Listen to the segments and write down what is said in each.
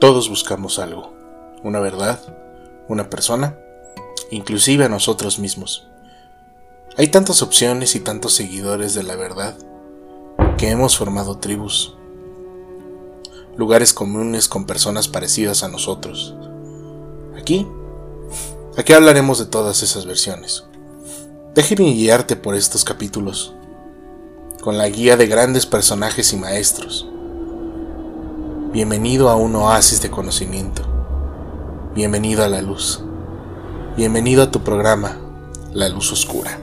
Todos buscamos algo, una verdad, una persona, inclusive a nosotros mismos. Hay tantas opciones y tantos seguidores de la verdad que hemos formado tribus, lugares comunes con personas parecidas a nosotros. Aquí hablaremos de todas esas versiones. Déjame guiarte por estos capítulos, con la guía de grandes personajes y maestros. Bienvenido a un oasis de conocimiento. Bienvenido a la luz. Bienvenido a tu programa, La Luz Oscura.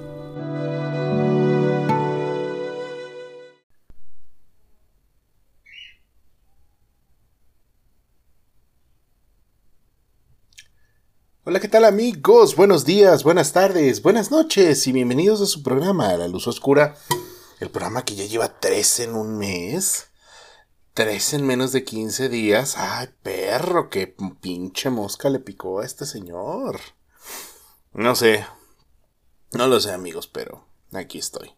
Hola, ¿qué tal amigos? Buenos días, buenas tardes, buenas noches y bienvenidos a su programa, La Luz Oscura. El programa que ya lleva 3 en un mes. 3 en menos de 15 días. ¡Ay, perro! ¡Qué pinche mosca le picó a este señor! No sé. No lo sé, amigos, pero aquí estoy.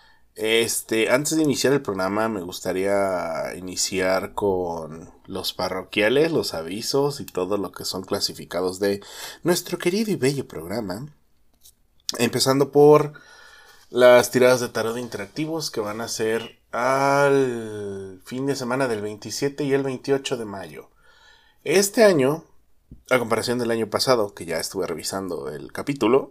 Antes de iniciar el programa me gustaría iniciar con los parroquiales, los avisos y todo lo que son clasificados de nuestro querido y bello programa. Empezando por las tiradas de tarot interactivos que van a ser al fin de semana del 27 y el 28 de mayo. Este año, a comparación del año pasado, que ya estuve revisando el capítulo,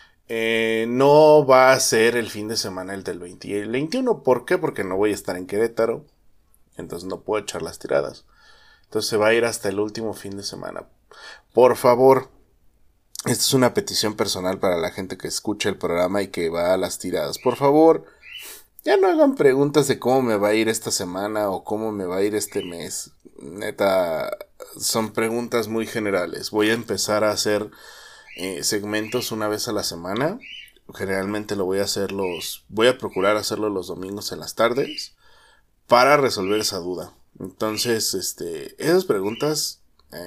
no va a ser el fin de semana el del 20 y el 21. ¿Por qué? Porque no voy a estar en Querétaro, entonces no puedo echar las tiradas. Entonces se va a ir hasta el último fin de semana. Por favor, esta es una petición personal para la gente que escucha el programa y que va a las tiradas. Por favor, ya no hagan preguntas de cómo me va a ir esta semana o cómo me va a ir este mes. Neta, son preguntas muy generales. Voy a empezar a hacer segmentos una vez a la semana. Generalmente voy a procurar hacerlo los domingos en las tardes para resolver esa duda. Entonces, esas preguntas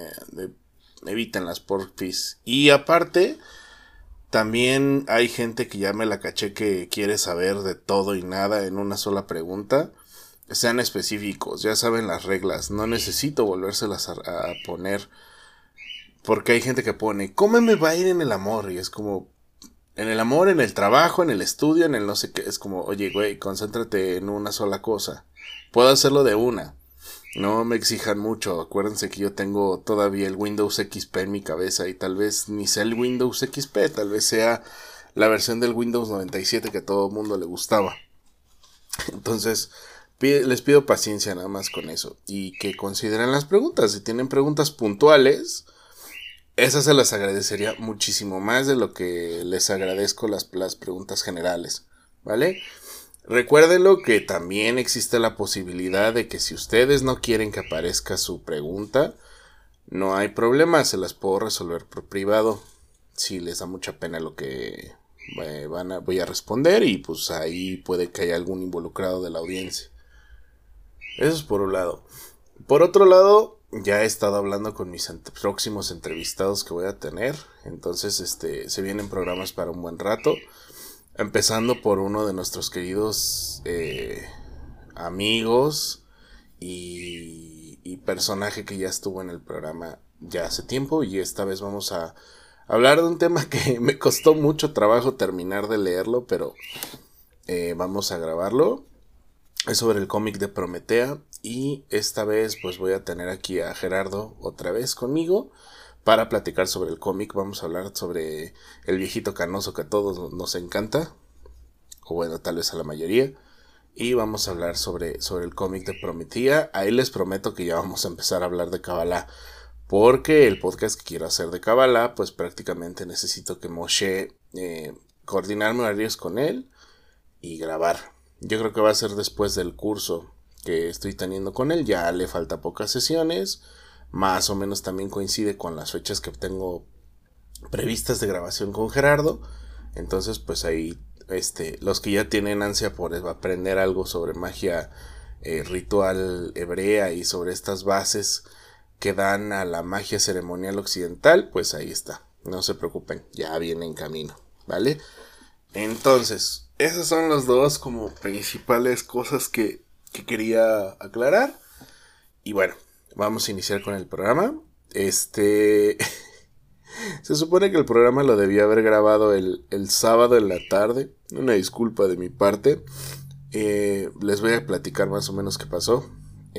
evítenlas, porfis. Y aparte, también hay gente que ya me la caché que quiere saber de todo y nada en una sola pregunta. Sean específicos, ya saben las reglas. No necesito volvérselas a poner. Porque hay gente que pone, ¿cómo me va a ir en el amor? Y es como, en el amor, en el trabajo, en el estudio, en el no sé qué. Es como, oye, güey, concéntrate en una sola cosa. Puedo hacerlo de una. No me exijan mucho. Acuérdense que yo tengo todavía el Windows XP en mi cabeza. Y tal vez ni sea el Windows XP. Tal vez sea la versión del Windows 97 que a todo el mundo le gustaba. Entonces, les pido paciencia nada más con eso. Y que consideren las preguntas. Si tienen preguntas puntuales, esas se las agradecería muchísimo más de lo que les agradezco las preguntas generales, ¿vale? Recuérdenlo que también existe la posibilidad de que si ustedes no quieren que aparezca su pregunta, no hay problema, se las puedo resolver por privado. Si les da mucha pena lo que voy a responder y pues ahí puede que haya algún involucrado de la audiencia. Eso es por un lado. Por otro lado, ya he estado hablando con mis próximos entrevistados que voy a tener. Entonces, se vienen programas para un buen rato. Empezando por uno de nuestros queridos amigos y personaje que ya estuvo en el programa ya hace tiempo. Y esta vez vamos a hablar de un tema que me costó mucho trabajo terminar de leerlo, pero vamos a grabarlo. Es sobre el cómic de Prometea. Y esta vez pues voy a tener aquí a Gerardo otra vez conmigo para platicar sobre el cómic. Vamos a hablar sobre el viejito canoso que a todos nos encanta, o bueno, tal vez a la mayoría. Y vamos a hablar sobre el cómic de Prometía. Ahí les prometo que ya vamos a empezar a hablar de Kabbalah, porque el podcast que quiero hacer de Kabbalah, pues prácticamente necesito que Moshe coordinarme horarios con él y grabar. Yo creo que va a ser después del curso que estoy teniendo con él. Ya le falta pocas sesiones. Más o menos también coincide con las fechas que tengo previstas de grabación con Gerardo. Entonces pues ahí los que ya tienen ansia por aprender algo sobre magia ritual hebrea y sobre estas bases que dan a la magia ceremonial occidental, pues ahí está. No se preocupen, ya viene en camino, ¿vale? Entonces, esas son las dos como principales cosas que quería aclarar. Y bueno, vamos a iniciar con el programa. Se supone que el programa lo debía haber grabado el sábado en la tarde. Una disculpa de mi parte. Les voy a platicar más o menos qué pasó.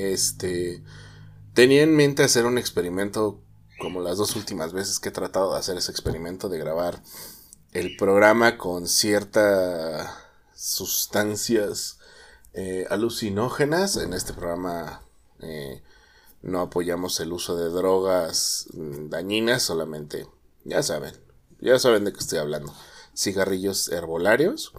Tenía en mente hacer un experimento, como las dos últimas veces que he tratado de hacer ese experimento de grabar el programa con ciertas sustancias alucinógenas. En este programa no apoyamos el uso de drogas dañinas, solamente, ya saben de qué estoy hablando, cigarrillos herbolarios.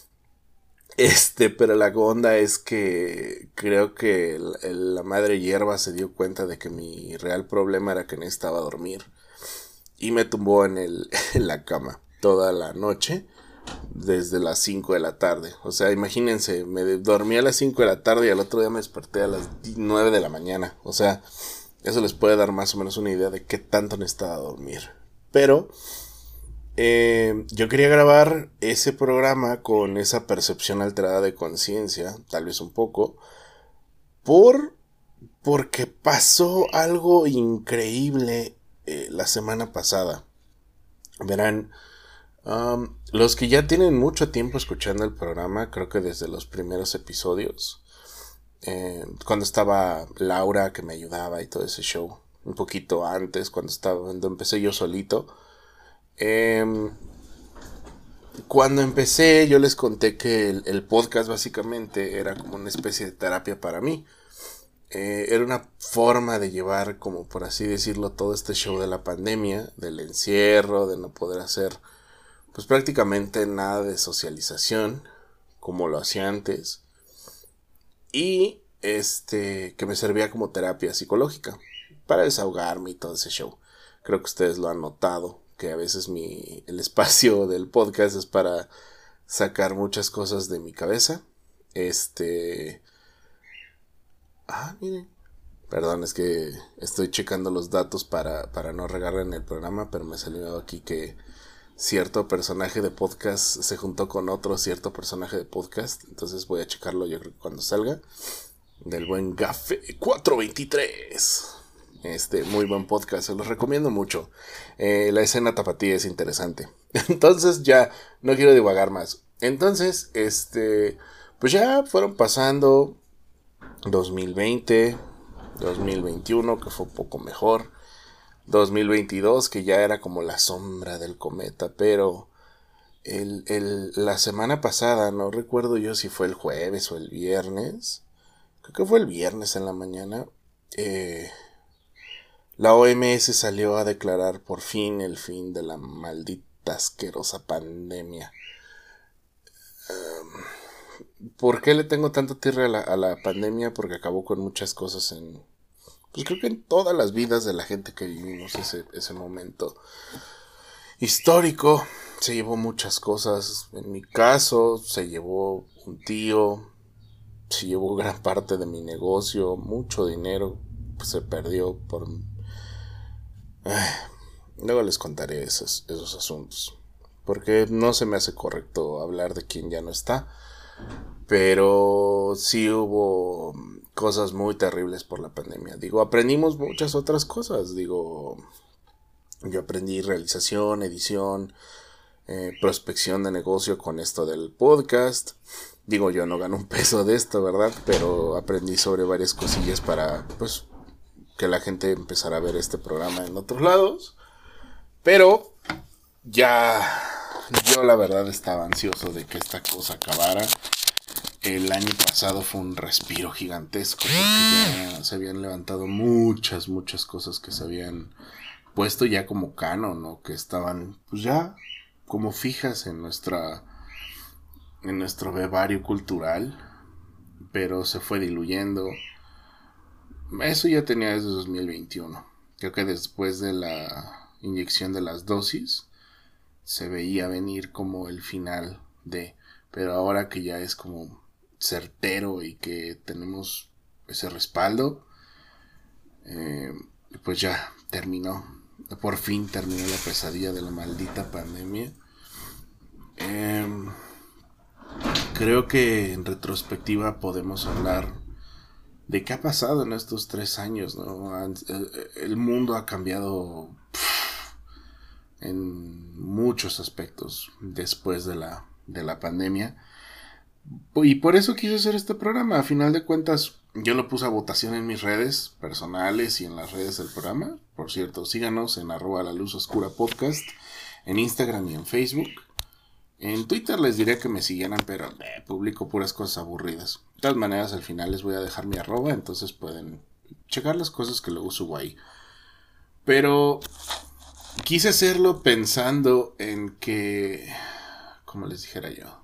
Pero la onda es que creo que la madre hierba se dio cuenta de que mi real problema era que necesitaba dormir y me tumbó en la cama toda la noche desde las 5 de la tarde. O sea, imagínense, me dormí a las 5 de la tarde y al otro día me desperté a las 9 de la mañana. O sea, eso les puede dar más o menos una idea de qué tanto necesitaba dormir. Pero yo quería grabar ese programa con esa percepción alterada de conciencia, tal vez un poco, porque pasó algo increíble la semana pasada. Verán, los que ya tienen mucho tiempo escuchando el programa, creo que desde los primeros episodios, cuando estaba Laura que me ayudaba y todo ese show, un poquito antes, cuando empecé yo solito, cuando empecé yo les conté que el podcast básicamente era como una especie de terapia para mí. Era una forma de llevar, como por así decirlo, todo este show de la pandemia, del encierro, de no poder hacer pues prácticamente nada de socialización como lo hacía antes, y que me servía como terapia psicológica para desahogarme y todo ese show. Creo que ustedes lo han notado, que a veces el espacio del podcast es para sacar muchas cosas de mi cabeza. Miren, perdón, es que estoy checando los datos para no regarla en el programa, pero me salió aquí que cierto personaje de podcast se juntó con otro cierto personaje de podcast. Entonces voy a checarlo yo creo que cuando salga. Del buen Gafe 423. Muy buen podcast, se los recomiendo mucho. La escena tapatía es interesante. Entonces ya no quiero divagar más. Entonces, pues ya fueron pasando 2020, 2021, que fue un poco mejor. 2022, que ya era como la sombra del cometa, pero la semana pasada, no recuerdo yo si fue el jueves o el viernes, creo que fue el viernes en la mañana, la OMS salió a declarar por fin el fin de la maldita asquerosa pandemia. ¿Por qué le tengo tanto tirre a la pandemia? Porque acabó con muchas cosas pues creo que en todas las vidas de la gente que vivimos ese momento histórico. Se llevó muchas cosas. En mi caso, se llevó un tío, se llevó gran parte de mi negocio, mucho dinero pues se perdió por... Luego les contaré esos asuntos, porque no se me hace correcto hablar de quien ya no está. Pero sí hubo cosas muy terribles por la pandemia. Aprendimos muchas otras cosas. Yo aprendí realización, edición, prospección de negocio con esto del podcast. Yo no gano un peso de esto, ¿verdad? Pero aprendí sobre varias cosillas para, pues, que la gente empezara a ver este programa en otros lados. Pero ya yo la verdad estaba ansioso de que esta cosa acabara. El año pasado fue un respiro gigantesco porque ya se habían levantado muchas cosas que se habían puesto ya como canon, ¿no? Que estaban pues ya como fijas en nuestro brevario cultural, pero se fue diluyendo. Eso ya tenía desde 2021. Creo que después de la inyección de las dosis se veía venir como el final pero ahora que ya es como certero y que tenemos ese respaldo, pues ya por fin terminó la pesadilla de la maldita pandemia. Creo que en retrospectiva podemos hablar de qué ha pasado en estos 3 años, ¿no? El mundo ha cambiado en muchos aspectos después de la pandemia. Y por eso quise hacer este programa. A final de cuentas, yo lo puse a votación en mis redes personales y en las redes del programa. Por cierto, síganos en @laluzoscura podcast, en Instagram y en Facebook. En Twitter les diría que me siguieran, pero publico puras cosas aburridas. De todas maneras, al final les voy a dejar mi @, entonces pueden checar las cosas que luego subo ahí. Pero quise hacerlo pensando en que, como les dijera yo,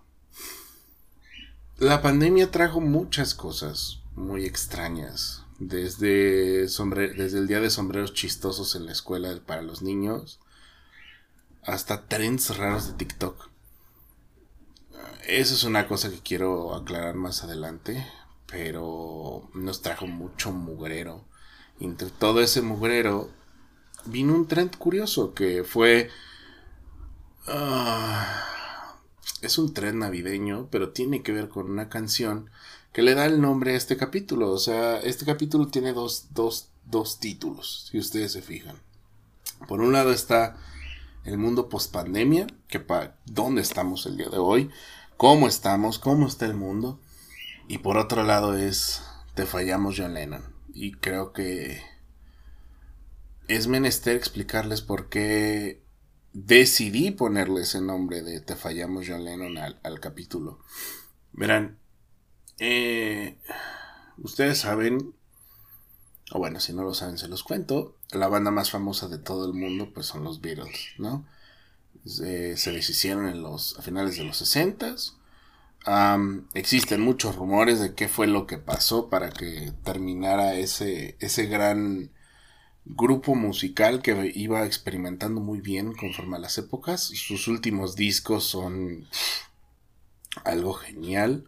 la pandemia trajo muchas cosas muy extrañas. Desde el día de sombreros chistosos en la escuela para los niños, hasta trends raros de TikTok. Eso es una cosa que quiero aclarar más adelante, pero nos trajo mucho mugrero. Entre todo ese mugrero vino un trend curioso que fue... es un trend navideño, pero tiene que ver con una canción que le da el nombre a este capítulo. O sea, este capítulo tiene dos títulos, si ustedes se fijan. Por un lado está el mundo post-pandemia, que dónde estamos el día de hoy, cómo estamos, cómo está el mundo. Y por otro lado es Te fallamos, John Lennon. Y creo que es menester explicarles por qué decidí ponerle ese nombre de Te fallamos, John Lennon al capítulo. Verán, ustedes saben, o bueno, si no lo saben se los cuento, la banda más famosa de todo el mundo pues son los Beatles, ¿no? Se deshicieron a finales de los 60s. Existen muchos rumores de qué fue lo que pasó para que terminara ese gran grupo musical que iba experimentando muy bien conforme a las épocas. Sus últimos discos son algo genial.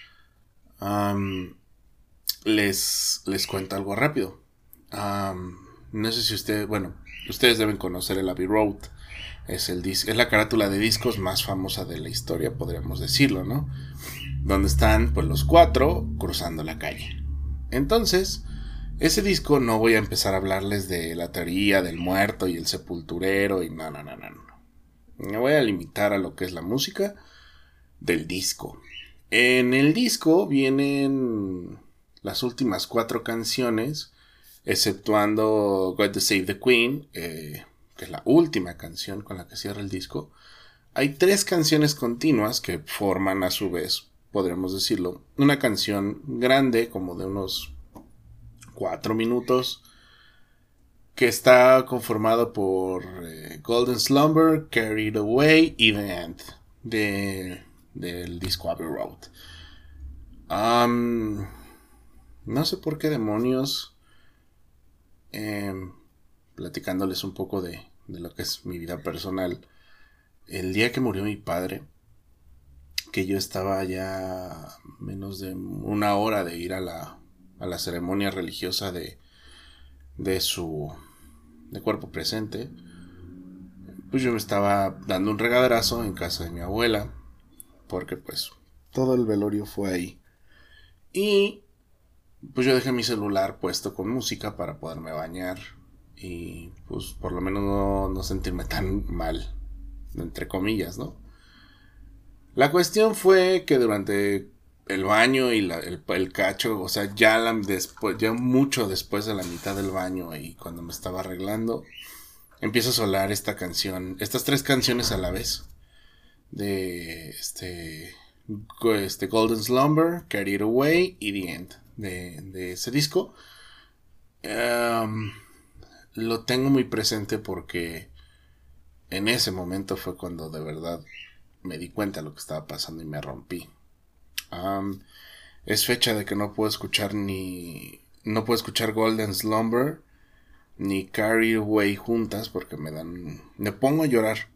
Les cuento algo rápido. No sé si ustedes deben conocer el Abbey Road. Es la carátula de discos más famosa de la historia, podríamos decirlo, ¿no? Donde están pues los 4 cruzando la calle. Entonces, ese disco no voy a empezar a hablarles de la teoría del muerto y el sepulturero y no. Me voy a limitar a lo que es la música del disco. En el disco vienen las últimas 4 canciones, exceptuando God to Save the Queen, que es la última canción con la que cierra el disco. Hay 3 canciones continuas que forman a su vez, podríamos decirlo, una canción grande como de unos 4 minutos, que está conformado por Golden Slumber, Carried Away y The End del disco Abbey Road. No sé por qué demonios, platicándoles un poco de lo que es mi vida personal, el día que murió mi padre, que yo estaba ya menos de una hora de ir a la ceremonia religiosa de cuerpo presente, pues yo me estaba dando un regaderazo en casa de mi abuela, porque pues todo el velorio fue ahí. Y pues yo dejé mi celular puesto con música para poderme bañar y pues por lo menos no sentirme tan mal, entre comillas, ¿no? La cuestión fue que durante el baño y el cacho, o sea, ya mucho después de la mitad del baño y cuando me estaba arreglando, empieza a sonar esta canción, estas 3 canciones a la vez, de Golden Slumber, Carried Away y The End de ese disco. Lo tengo muy presente porque en ese momento fue cuando de verdad me di cuenta de lo que estaba pasando y me rompí. Es fecha de que no puedo escuchar Golden Slumber ni Carried Away juntas porque me pongo a llorar.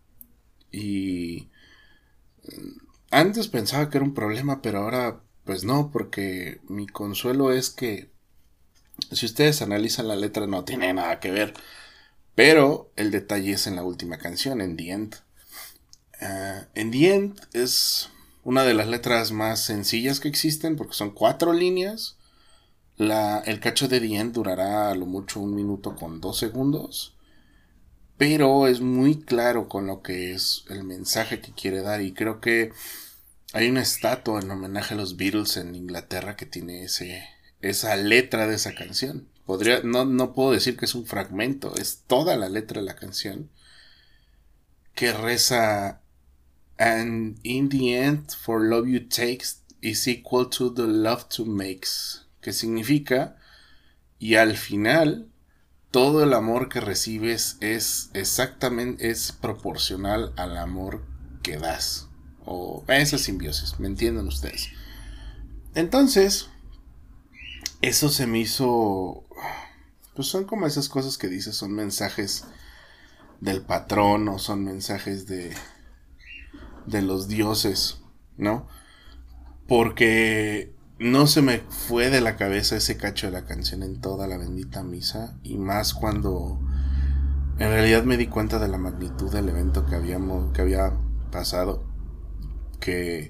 Y antes pensaba que era un problema, pero ahora pues no, porque mi consuelo es que si ustedes analizan la letra no tiene nada que ver, pero el detalle es en la última canción, en The End. En The End es una de las letras más sencillas que existen porque son 4 líneas, El cacho de The End durará a lo mucho 1 minuto con 2 segundos, pero es muy claro con lo que es el mensaje que quiere dar, y creo que hay una estatua en homenaje a los Beatles en Inglaterra que tiene esa letra de esa canción. No puedo decir que es un fragmento, es toda la letra de la canción que reza: "And in the end, for love you takes is equal to the love to makes", que significa, y al final, todo el amor que recibes es proporcional al amor que das. O esa simbiosis, ¿me entienden ustedes? Entonces, eso se me hizo... Pues son como esas cosas que dices, son mensajes del patrón o son mensajes de los dioses, ¿no? Porque no se me fue de la cabeza ese cacho de la canción en toda la bendita misa, y más cuando en realidad me di cuenta de la magnitud del evento que había pasado, que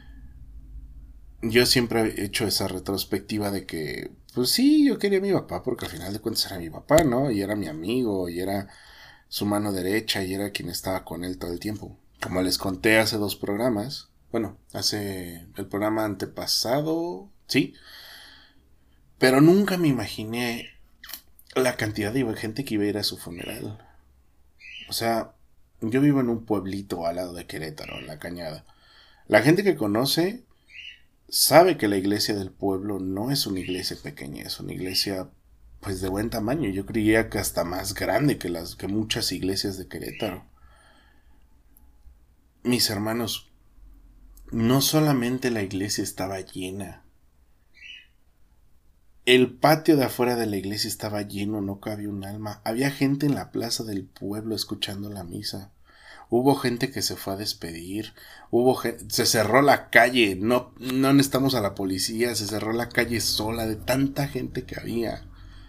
yo siempre he hecho esa retrospectiva de que, pues sí, yo quería a mi papá porque al final de cuentas era mi papá, ¿no? Y era mi amigo, y era su mano derecha, y era quien estaba con él todo el tiempo. Como les conté hace 2 programas, bueno, hace el programa antepasado, sí, pero nunca me imaginé la cantidad de gente que iba a ir a su funeral. O sea, yo vivo en un pueblito al lado de Querétaro, en La Cañada. La gente que conoce sabe que la iglesia del pueblo no es una iglesia pequeña, es una iglesia pues de buen tamaño. Yo creía que hasta más grande que muchas iglesias de Querétaro. Mis hermanos, no solamente la iglesia estaba llena, el patio de afuera de la iglesia estaba lleno, no cabía un alma. Había gente en la plaza del pueblo escuchando la misa. Hubo gente que se fue a despedir. Se cerró la calle. No necesitamos a la policía. Se cerró la calle sola de tanta gente que había.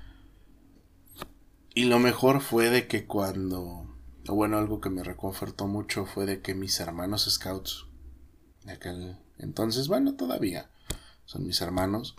Y lo mejor fue de que algo que me reconfortó mucho fue de que mis hermanos scouts de aquel entonces, bueno, todavía son mis hermanos.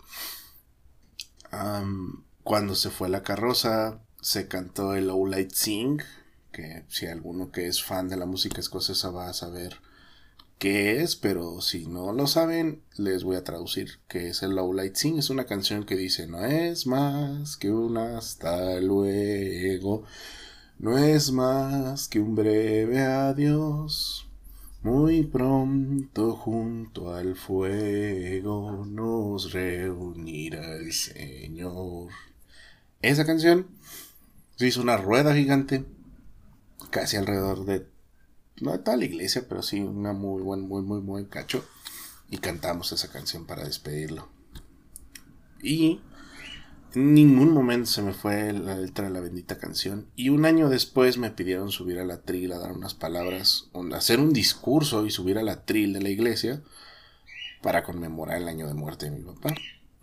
Cuando se fue la carroza, se cantó el All Light Sing, que si alguno que es fan de la música escocesa va a saber qué es, pero si no lo saben, les voy a traducir qué es el All Light Sing. Es una canción que dice: no es más que un hasta luego, no es más que un breve adiós. Muy pronto junto al fuego nos reunirá el Señor. Esa canción se hizo una rueda gigante, casi alrededor de, no de toda la iglesia, pero sí una muy buen cacho. Y cantamos esa canción para despedirlo. Y en ningún momento se me fue la letra de la bendita canción. Y un año después me pidieron subir a la tril a dar unas palabras, hacer un discurso y subir a la tril de la iglesia para conmemorar el año de muerte de mi papá.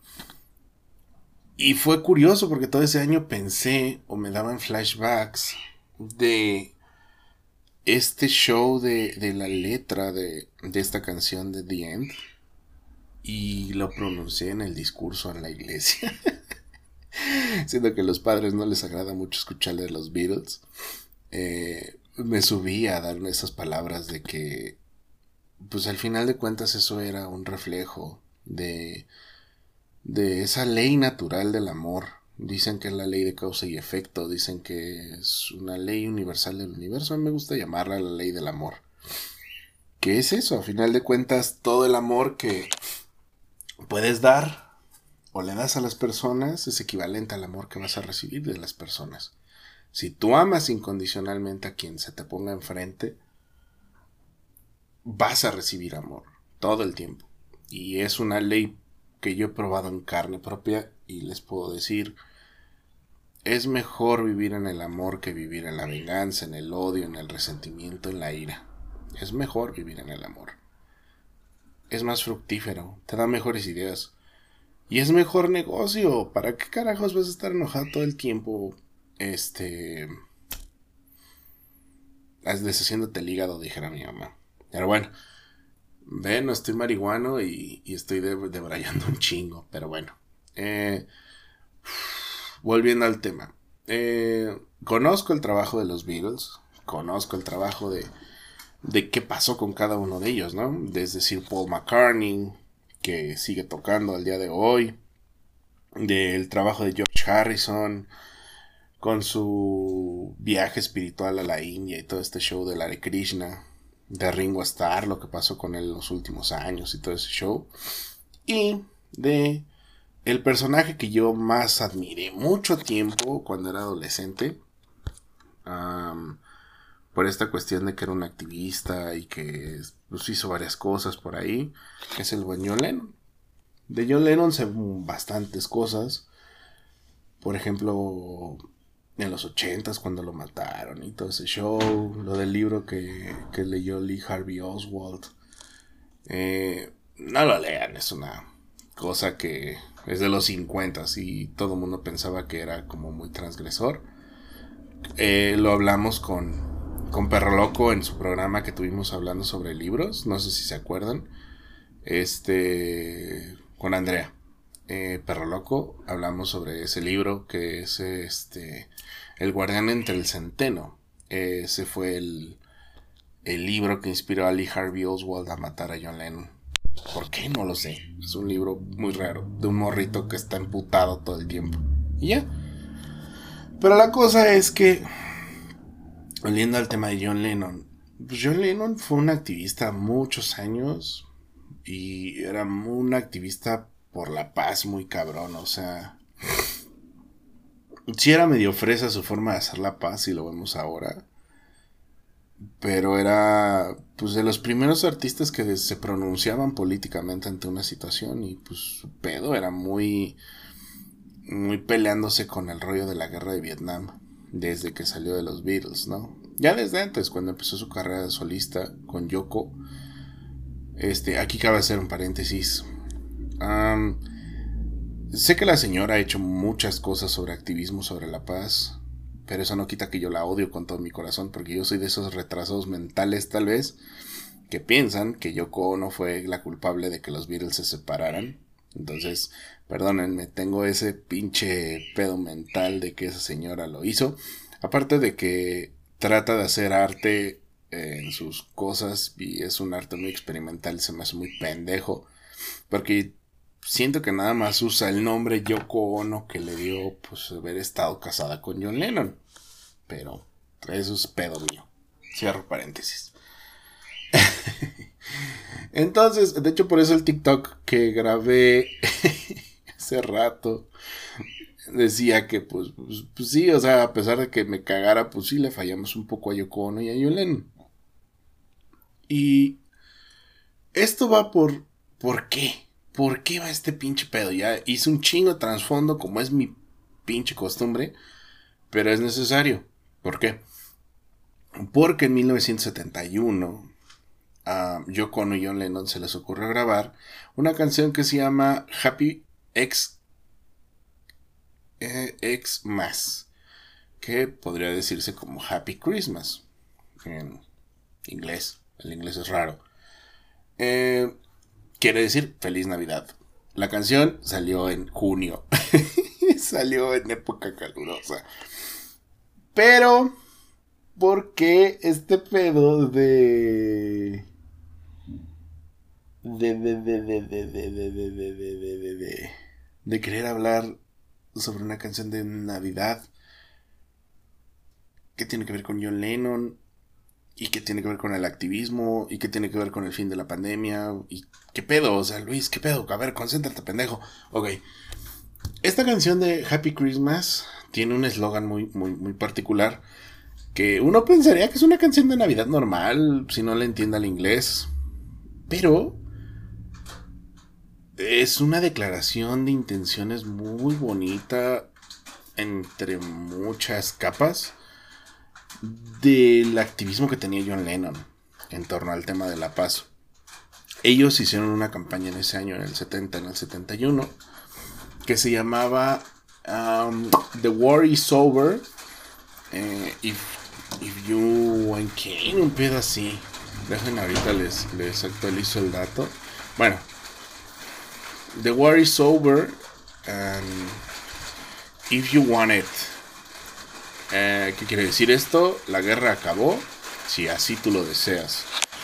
Y fue curioso porque todo ese año pensé, o me daban flashbacks de este show de la letra de esta canción de The End. Y lo pronuncié en el discurso en la iglesia. Siendo que a los padres no les agrada mucho escucharle de los Beatles. Me subí a dar esas palabras de que, pues al final de cuentas, eso era un reflejo de esa ley natural del amor. Dicen que es la ley de causa y efecto, dicen que es una ley universal del universo. A mí me gusta llamarla la ley del amor. ¿Qué es eso? A final de cuentas, todo el amor que puedes dar o le das a las personas es equivalente al amor que vas a recibir de las personas. Si tú amas incondicionalmente a quien se te ponga enfrente, vas a recibir amor todo el tiempo. Y es una ley que yo he probado en carne propia y les puedo decir, es mejor vivir en el amor que vivir en la venganza, en el odio, en el resentimiento, en la ira. Es mejor vivir en el amor. Es más fructífero, te da mejores ideas. Y es mejor negocio. ¿Para qué carajos vas a estar enojado todo el tiempo? Deshaciéndote el hígado, dijera mi mamá. Pero bueno, no estoy marihuano y estoy debrayando un chingo. Pero bueno, Volviendo al tema. Conozco el trabajo de los Beatles. Conozco el trabajo de qué pasó con cada uno de ellos, ¿no? Desde Sir Paul McCartney, que sigue tocando al día de hoy. Del trabajo de George Harrison, con su viaje espiritual a la India y todo este show del Hare Krishna. De Ringo Starr, lo que pasó con él en los últimos años y todo ese show. Y de el personaje que yo más admiré mucho tiempo cuando era adolescente. Por esta cuestión de que era un activista y que pues, hizo varias cosas por ahí. Es el buen John Lennon. De John Lennon sé bastantes cosas. Por ejemplo, en los 80s cuando lo mataron y todo ese show. Lo del libro que leyó Lee Harvey Oswald. No lo lean, es una cosa que es de los 50s y todo el mundo pensaba que era como muy transgresor. Lo hablamos con Perro Loco en su programa que tuvimos hablando sobre libros. No sé si se acuerdan. Con Andrea. Perro Loco, hablamos sobre ese libro que es El Guardián entre el Centeno. Ese fue el libro que inspiró a Lee Harvey Oswald a matar a John Lennon. ¿Por qué? No lo sé. Es un libro muy raro, de un morrito que está emputado todo el tiempo. Y ya. Pero la cosa es que, volviendo al tema de John Lennon, pues John Lennon fue un activista muchos años y era un activista por la paz muy cabrón, o sea, sí era medio fresa su forma de hacer la paz y lo vemos ahora, pero era pues de los primeros artistas que se pronunciaban políticamente ante una situación y pues su pedo era muy peleándose con el rollo de la guerra de Vietnam desde que salió de los Beatles, ¿no? Ya desde antes, cuando empezó su carrera de solista con Yoko. Aquí cabe hacer un paréntesis. Sé que la señora ha hecho muchas cosas sobre activismo, sobre la paz, pero eso no quita que yo la odio con todo mi corazón, porque yo soy de esos retrasados mentales tal vez que piensan que Yoko Ono fue la culpable de que los Beatles se separaran. Entonces, perdónenme, tengo ese pinche pedo mental de que esa señora lo hizo. Aparte de que trata de hacer arte en sus cosas y es un arte muy experimental, se me hace muy pendejo. Porque siento que nada más usa el nombre Yoko Ono que le dio pues haber estado casada con John Lennon. Pero eso es pedo mío. Cierro paréntesis. Entonces, de hecho por eso el TikTok que grabé hace rato decía que pues sí, o sea, a pesar de que me cagara, pues sí le fallamos un poco a Yoko Ono y a John Lennon. Y esto va ¿por qué? ¿Por qué va este pinche pedo? Ya hice un chingo de trasfondo como es mi pinche costumbre, pero es necesario. ¿Por qué? Porque en 1971 a Yoko Ono y John Lennon se les ocurrió grabar una canción que se llama Happy Xmas, que podría decirse como Happy Christmas en inglés. El inglés es raro. Quiere decir Feliz Navidad. La canción salió en junio. Salió en época calurosa. Pero ¿por qué este pedo de querer hablar sobre una canción de Navidad? ¿Qué tiene que ver con John Lennon? ¿Y qué tiene que ver con el activismo? ¿Y qué tiene que ver con el fin de la pandemia? ¿Y qué pedo? O sea, Luis, ¿qué pedo? A ver, concéntrate, pendejo. Ok. Esta canción de Happy Christmas tiene un eslogan muy particular, que uno pensaría que es una canción de Navidad normal, si no le entiende al inglés. Pero es una declaración de intenciones muy bonita, entre muchas capas, del activismo que tenía John Lennon en torno al tema de la paz. Ellos hicieron una campaña en ese año, en el 70, en el 71, que se llamaba The War is Over, if you want Kane, un pedo así. Dejen ahorita les actualizo el dato. Bueno, The War is Over If you want it. ¿Qué quiere decir esto? La guerra acabó, si así tú lo deseas.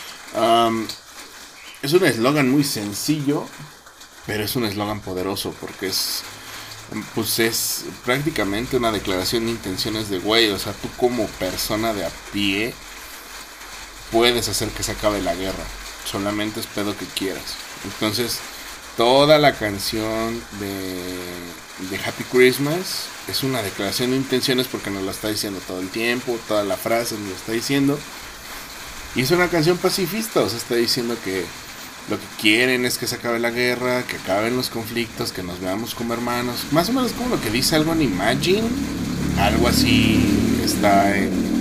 Es un eslogan muy sencillo, pero es un eslogan poderoso porque es prácticamente una declaración de intenciones de güey. O sea, tú como persona de a pie puedes hacer que se acabe la guerra. Solamente es pedo que quieras. Entonces, toda la canción de Happy Christmas es una declaración de intenciones porque nos la está diciendo todo el tiempo. Toda la frase nos lo está diciendo. Y es una canción pacifista. O sea, está diciendo que lo que quieren es que se acabe la guerra, que acaben los conflictos, que nos veamos como hermanos. Más o menos como lo que dice algo en Imagine. Algo así está en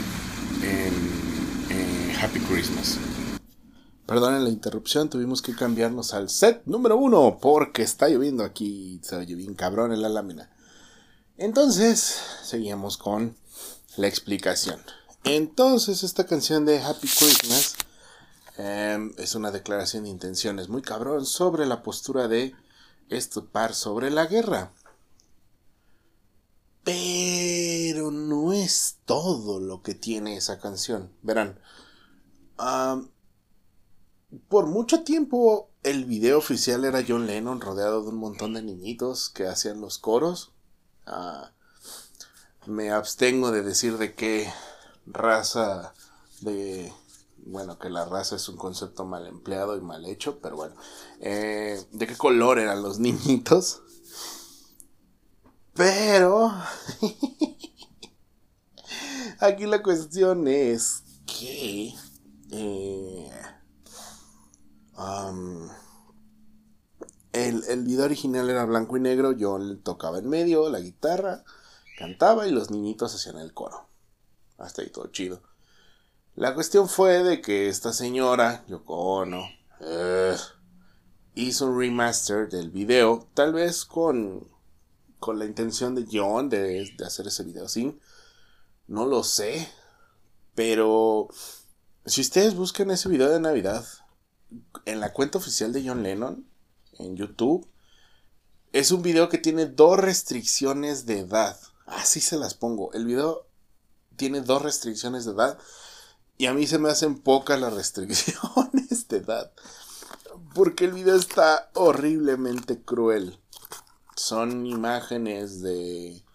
Happy Christmas. Perdonen la interrupción, tuvimos que cambiarnos al set número 1 porque está lloviendo aquí, se oye bien cabrón en la lámina. Entonces, seguimos con la explicación. Entonces, esta canción de Happy Christmas es una declaración de intenciones muy cabrón sobre la postura de estupar sobre la guerra. Pero no es todo lo que tiene esa canción. Verán, por mucho tiempo el video oficial era John Lennon rodeado de un montón de niñitos que hacían los coros. Me abstengo de decir de qué raza de... Bueno, que la raza es un concepto mal empleado y mal hecho, pero bueno. ¿De qué color eran los niñitos? Pero... aquí la cuestión es que... el video original era blanco y negro. Yo le tocaba en medio la guitarra, cantaba y los niñitos hacían el coro. Hasta ahí todo chido. La cuestión fue de que esta señora, Yoko Ono, hizo un remaster del video, tal vez con la intención de John de hacer ese video así. No lo sé, pero si ustedes buscan ese video de Navidad en la cuenta oficial de John Lennon en YouTube, es un video que tiene 2 restricciones de edad. Así se las pongo. El video tiene 2 restricciones de edad. Y a mí se me hacen pocas las restricciones de edad. Porque el video está horriblemente cruel. Son imágenes de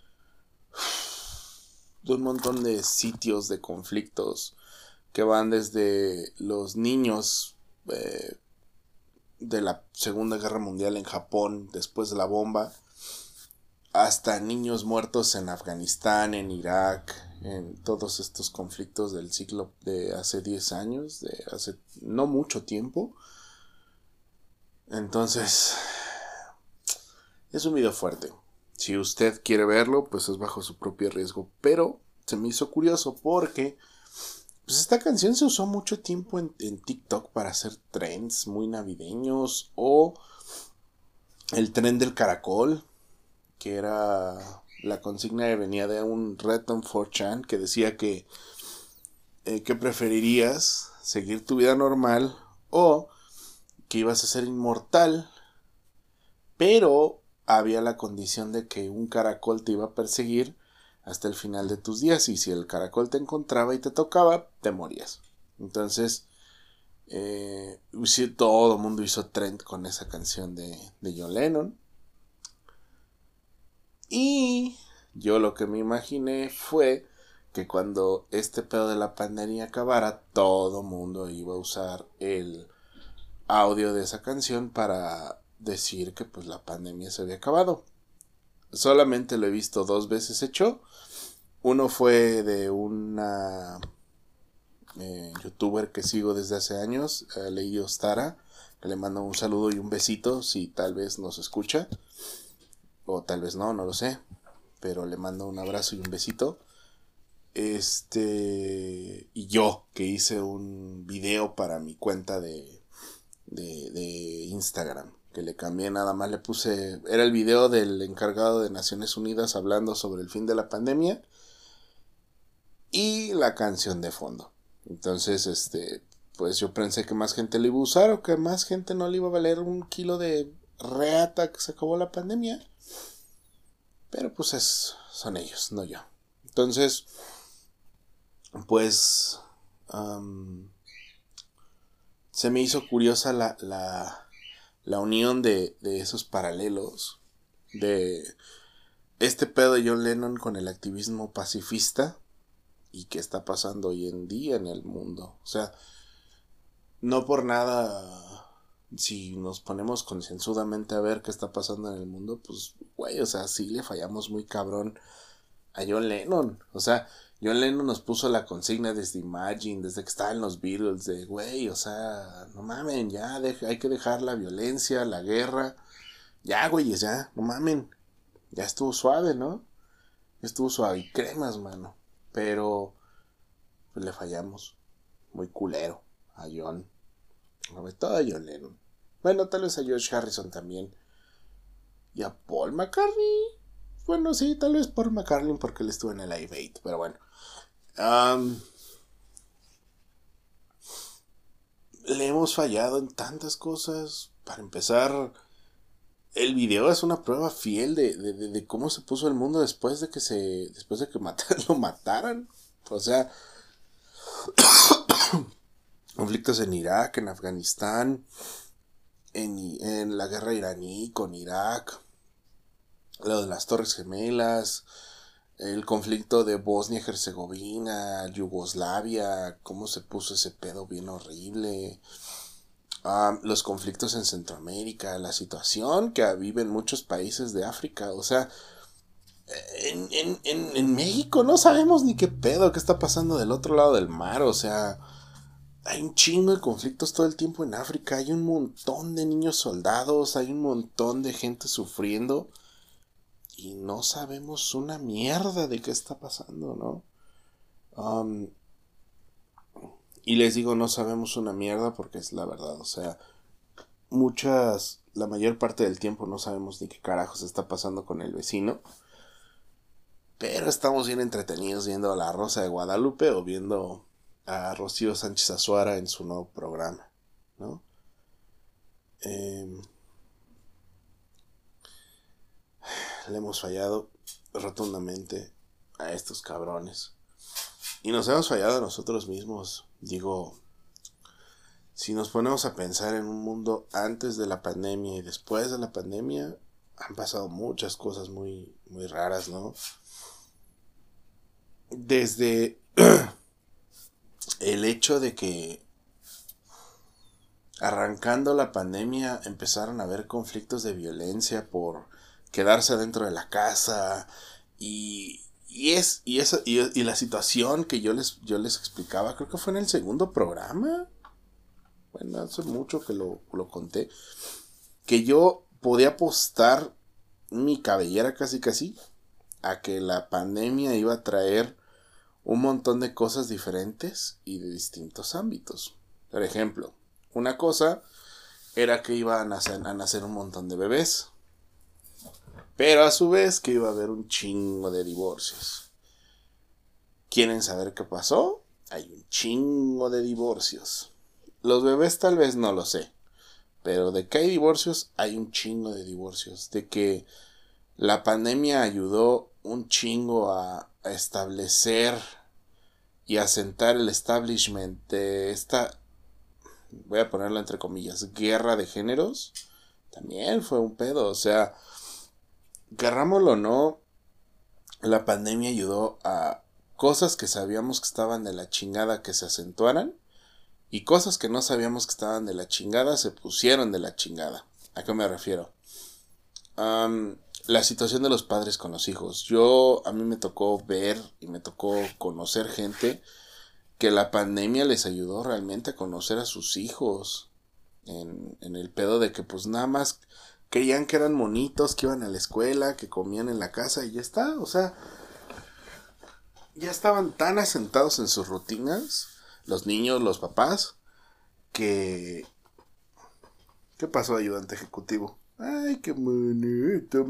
un montón de sitios de conflictos que van desde los niños de la Segunda Guerra Mundial en Japón después de la bomba, hasta niños muertos en Afganistán, en Irak, en todos estos conflictos del siglo de hace 10 años, de hace no mucho tiempo. Entonces, es un video fuerte. Si usted quiere verlo, pues es bajo su propio riesgo. Pero se me hizo curioso porque pues esta canción se usó mucho tiempo en TikTok para hacer trends muy navideños. O el tren del caracol, que era la consigna que venía de un reto en 4chan que decía que preferirías seguir tu vida normal o que ibas a ser inmortal, pero había la condición de que un caracol te iba a perseguir hasta el final de tus días, y si el caracol te encontraba y te tocaba, te morías. Entonces todo el mundo hizo trend con esa canción de John Lennon. Y yo lo que me imaginé fue que cuando este pedo de la pandemia acabara, todo mundo iba a usar el audio de esa canción para decir que pues la pandemia se había acabado. Solamente lo he visto 2 veces hecho. Uno fue de una youtuber que sigo desde hace años, Lady Ostara, que le mando un saludo y un besito si tal vez nos escucha. O tal vez no lo sé. Pero le mando un abrazo y un besito. Y yo, que hice un video para mi cuenta de Instagram. Que le cambié, nada más le puse... Era el video del encargado de Naciones Unidas hablando sobre el fin de la pandemia. Y la canción de fondo. Entonces, pues yo pensé que más gente lo iba a usar, o que más gente no le iba a valer un kilo de reata que se acabó la pandemia. Pero pues son ellos, no yo. Entonces, pues se me hizo curiosa la unión de esos paralelos. De este pedo de John Lennon con el activismo pacifista. Y qué está pasando hoy en día en el mundo. O sea, no por nada, si nos ponemos concienzudamente a ver qué está pasando en el mundo, pues, güey, o sea, sí le fallamos muy cabrón a John Lennon. O sea, John Lennon nos puso la consigna desde Imagine, desde que estaba en los Beatles, de, güey, o sea, no mamen, ya, hay que dejar la violencia, la guerra. Ya, güeyes, ya, no mamen. Ya estuvo suave, ¿no? Estuvo suave y cremas, mano. Pero pues le fallamos muy culero a John. Sobre todo a John Lennon. Bueno, tal vez a George Harrison también. Y a Paul McCartney. Bueno, sí, tal vez Paul McCartney porque él estuvo en el Live Aid. Pero bueno. Le hemos fallado en tantas cosas. Para empezar, el video es una prueba fiel de cómo se puso el mundo después de que lo mataran. O sea, conflictos en Irak, en Afganistán, en la guerra iraní con Irak, lo de las Torres Gemelas, el conflicto de Bosnia-Herzegovina, Yugoslavia, cómo se puso ese pedo bien horrible, los conflictos en Centroamérica, la situación que viven muchos países de África, o sea, en México no sabemos ni qué pedo, qué está pasando del otro lado del mar, o sea, hay un chingo de conflictos todo el tiempo en África, hay un montón de niños soldados, hay un montón de gente sufriendo y no sabemos una mierda de qué está pasando, ¿no? Y les digo no sabemos una mierda porque es la verdad, o sea, la mayor parte del tiempo no sabemos ni qué carajos está pasando con el vecino. Pero estamos bien entretenidos viendo a La Rosa de Guadalupe o viendo a Rocío Sánchez Azuara en su nuevo programa, ¿no? Le hemos fallado rotundamente a estos cabrones. Y nos hemos fallado a nosotros mismos. Digo, si nos ponemos a pensar en un mundo antes de la pandemia y después de la pandemia, han pasado muchas cosas muy, muy raras, ¿no? Desde el hecho de que arrancando la pandemia empezaron a haber conflictos de violencia por quedarse dentro de la casa y la situación que yo les explicaba, creo que fue en el segundo programa, bueno, hace mucho que lo conté, que yo podía apostar mi cabellera casi a que la pandemia iba a traer un montón de cosas diferentes y de distintos ámbitos. Por ejemplo, una cosa era que iban a nacer un montón de bebés, pero a su vez que iba a haber un chingo de divorcios. ¿Quieren saber qué pasó? Hay un chingo de divorcios. Los bebés tal vez no lo sé, pero de que hay divorcios, hay un chingo de divorcios. De que la pandemia ayudó un chingo a establecer y asentar el establishment de esta, voy a ponerlo entre comillas, guerra de géneros, también fue un pedo. O sea, querrámoslo o no, la pandemia ayudó a cosas que sabíamos que estaban de la chingada que se acentuaran y cosas que no sabíamos que estaban de la chingada se pusieron de la chingada. ¿A qué me refiero? La situación de los padres con los hijos. A mí me tocó ver y me tocó conocer gente que la pandemia les ayudó realmente a conocer a sus hijos en el pedo de que pues nada más creían que eran monitos, que iban a la escuela, que comían en la casa y ya está. O sea, ya estaban tan asentados en sus rutinas, los niños, los papás, que... ¿Qué pasó, ayudante ejecutivo? Ay, qué bonito.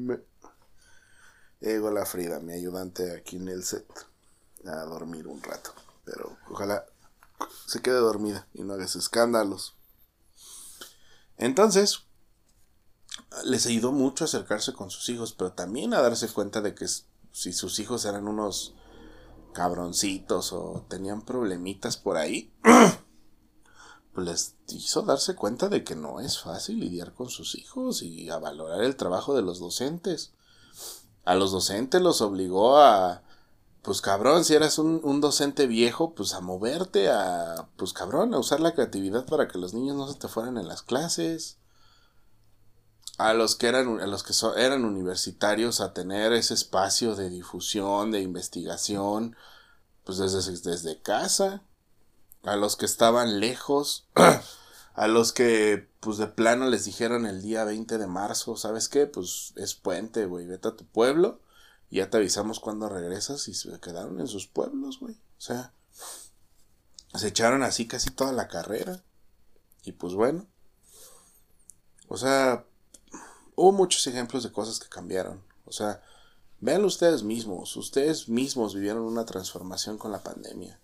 Llegó la Frida, mi ayudante aquí en el set, a dormir un rato. Pero ojalá se quede dormida y no hagas escándalos. Entonces, les ayudó mucho a acercarse con sus hijos, pero también a darse cuenta de que si sus hijos eran unos cabroncitos o tenían problemitas por ahí, pues les hizo darse cuenta de que no es fácil lidiar con sus hijos y a valorar el trabajo de los docentes. A los docentes los obligó a, pues cabrón, si eras un docente viejo, pues a moverte, pues cabrón, a usar la creatividad para que los niños no se te fueran en las clases. A los que eran universitarios, a tener ese espacio de difusión, de investigación, pues desde casa. A los que estaban lejos, a los que pues de plano les dijeron el día 20 de marzo, ¿sabes qué? Pues es puente, güey, vete a tu pueblo y ya te avisamos cuando regresas, y se quedaron en sus pueblos, güey. O sea, se echaron así casi toda la carrera. Y pues bueno, o sea, hubo muchos ejemplos de cosas que cambiaron. O sea, véanlo ustedes mismos vivieron una transformación con la pandemia.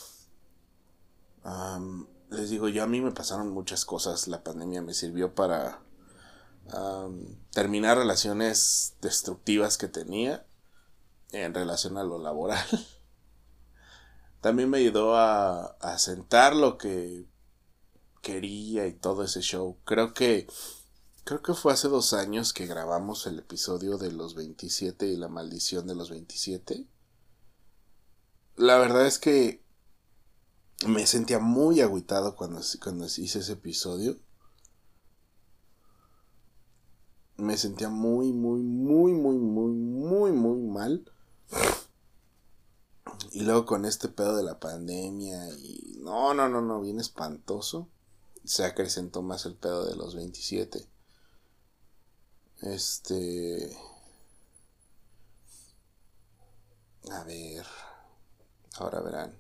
Les digo, a mí me pasaron muchas cosas. La pandemia me sirvió para terminar relaciones destructivas que tenía en relación a lo laboral. También me ayudó a sentar lo que quería y todo ese show. Creo que fue hace 2 años que grabamos el episodio de los 27 y la maldición de los 27. La verdad es que me sentía muy agüitado cuando hice ese episodio. Me sentía muy, muy, muy, muy, muy, muy, muy mal. Y luego con este pedo de la pandemia y no, bien espantoso. Se acrecentó más el pedo de los 27. A ver. Ahora verán.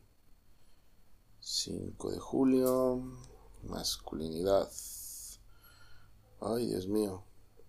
5 de julio. Masculinidad. Ay, Dios mío.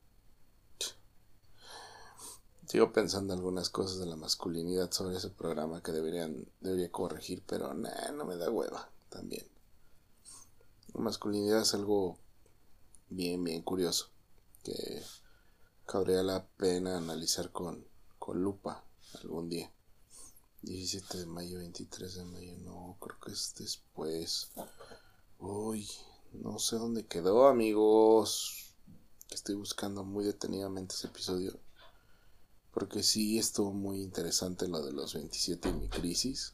Sigo pensando algunas cosas de la masculinidad sobre ese programa que debería corregir, pero no me da hueva también. La masculinidad es algo bien, bien curioso, que cabría la pena analizar con lupa algún día. 17 de mayo, 23 de mayo, no, creo que es después. Uy, no sé dónde quedó, amigos. Estoy buscando muy detenidamente ese episodio, porque sí estuvo muy interesante lo de los 27 y mi crisis.